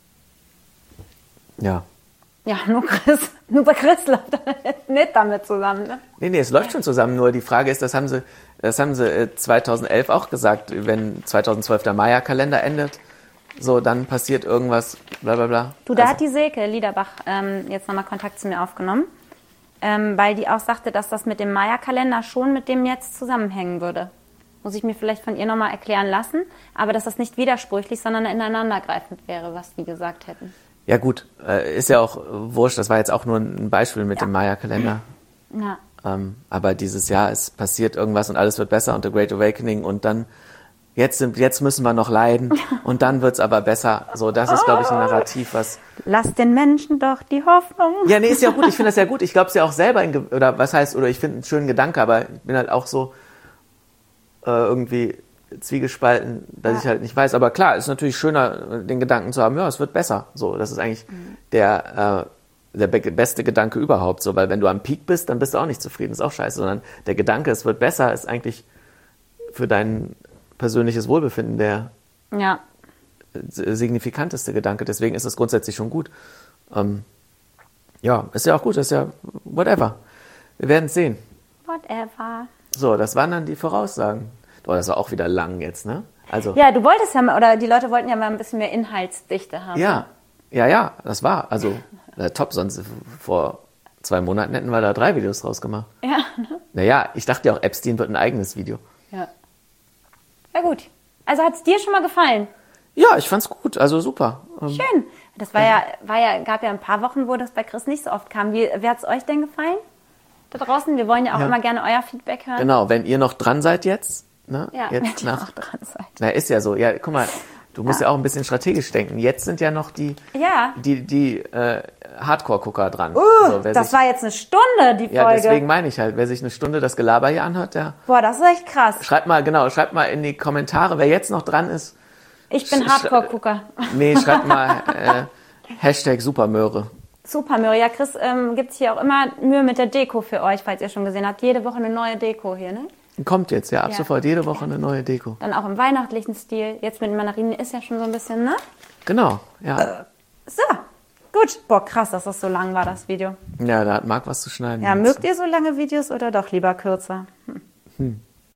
Ja. Ja, nur Chris, nur bei Chris läuft nicht damit zusammen, ne? Nee, nee, es läuft schon zusammen, nur die Frage ist, das haben sie, das haben sie zweitausendelf auch gesagt, wenn zweitausendzwölf der Maya-Kalender endet, so, dann passiert irgendwas, bla bla bla. Du, da also. hat die Silke Liederbach ähm, jetzt nochmal Kontakt zu mir aufgenommen, ähm, weil die auch sagte, dass das mit dem Maya-Kalender schon mit dem jetzt zusammenhängen würde. Muss ich mir vielleicht von ihr nochmal erklären lassen, aber dass das nicht widersprüchlich, sondern ineinandergreifend wäre, was die gesagt hätten. Ja gut, äh, ist ja auch wurscht, das war jetzt auch nur ein Beispiel mit ja. dem Maya-Kalender. Ja. Ähm, aber dieses Jahr, es passiert irgendwas und alles wird besser und The Great Awakening und dann Jetzt, sind, jetzt müssen wir noch leiden und dann wird's aber besser. So, das ist, glaube ich, ein Narrativ, was... Lass den Menschen doch die Hoffnung. Ja, nee, ist ja gut. Ich finde das ja gut. Ich glaube es ja auch selber, in, oder was heißt, oder ich finde einen schönen Gedanke, aber ich bin halt auch so äh, irgendwie zwiegespalten, dass ja. ich halt nicht weiß. Aber klar, ist natürlich schöner, den Gedanken zu haben, ja, es wird besser. So, das ist eigentlich mhm. der, äh, der be- beste Gedanke überhaupt. So, weil wenn du am Peak bist, dann bist du auch nicht zufrieden. Das ist auch scheiße. Sondern der Gedanke, es wird besser, ist eigentlich für deinen persönliches Wohlbefinden der ja. signifikanteste Gedanke. Deswegen ist es grundsätzlich schon gut. Ähm, ja, ist ja auch gut. Ist ja whatever. Wir werden es sehen. Whatever. So, das waren dann die Voraussagen. Boah, das war auch wieder lang jetzt, ne? Also, Ja, du wolltest ja mal, oder die Leute wollten ja mal ein bisschen mehr Inhaltsdichte haben. ja, ja, ja, das war, also äh, top, sonst vor zwei Monaten hätten wir da drei Videos draus gemacht. Ja. Naja, ich dachte ja auch, Epstein wird ein eigenes Video. Ja. Ja gut. Also hat es dir schon mal gefallen? Ja, ich fand's gut, also super. Ähm, Schön. Das war ja, war ja, gab ja ein paar Wochen, wo das bei Chris nicht so oft kam. Wie, wie hat es euch denn gefallen? Da draußen? Wir wollen ja auch Ja. immer gerne euer Feedback hören. Genau, wenn ihr noch dran seid jetzt, ne? Ja, jetzt wenn ihr nach, noch dran seid. na, ist ja so. Ja, guck mal, du musst ja, Ja. auch ein bisschen strategisch denken. Jetzt sind ja noch die, Ja. die, die äh, Hardcore-Gucker dran. Uh, So, wer das sich, war jetzt eine Stunde, die Folge. ja, deswegen meine ich halt, wer sich eine Stunde das Gelaber hier anhört, der Boah, das ist echt krass. schreibt mal, genau, schreibt mal in die Kommentare, wer jetzt noch dran ist. Ich bin Sch- Hardcore-Gucker. Nee, schreibt mal äh, Hashtag Supermöhre. Super, Möhre. Ja, Chris ähm, gibt hier auch immer Mühe mit der Deko für euch, falls ihr schon gesehen habt. Jede Woche eine neue Deko hier, ne? Kommt jetzt, ja, ab Ja. sofort jede Woche eine neue Deko. Dann auch im weihnachtlichen Stil. Jetzt mit den Mandarinen ist ja schon so ein bisschen, ne? Genau, ja. So, gut. Boah, krass, dass das so lang war, das Video. Ja, da hat Marc was zu schneiden. Ja, mögt ihr so lange Videos oder doch lieber kürzer? Hm.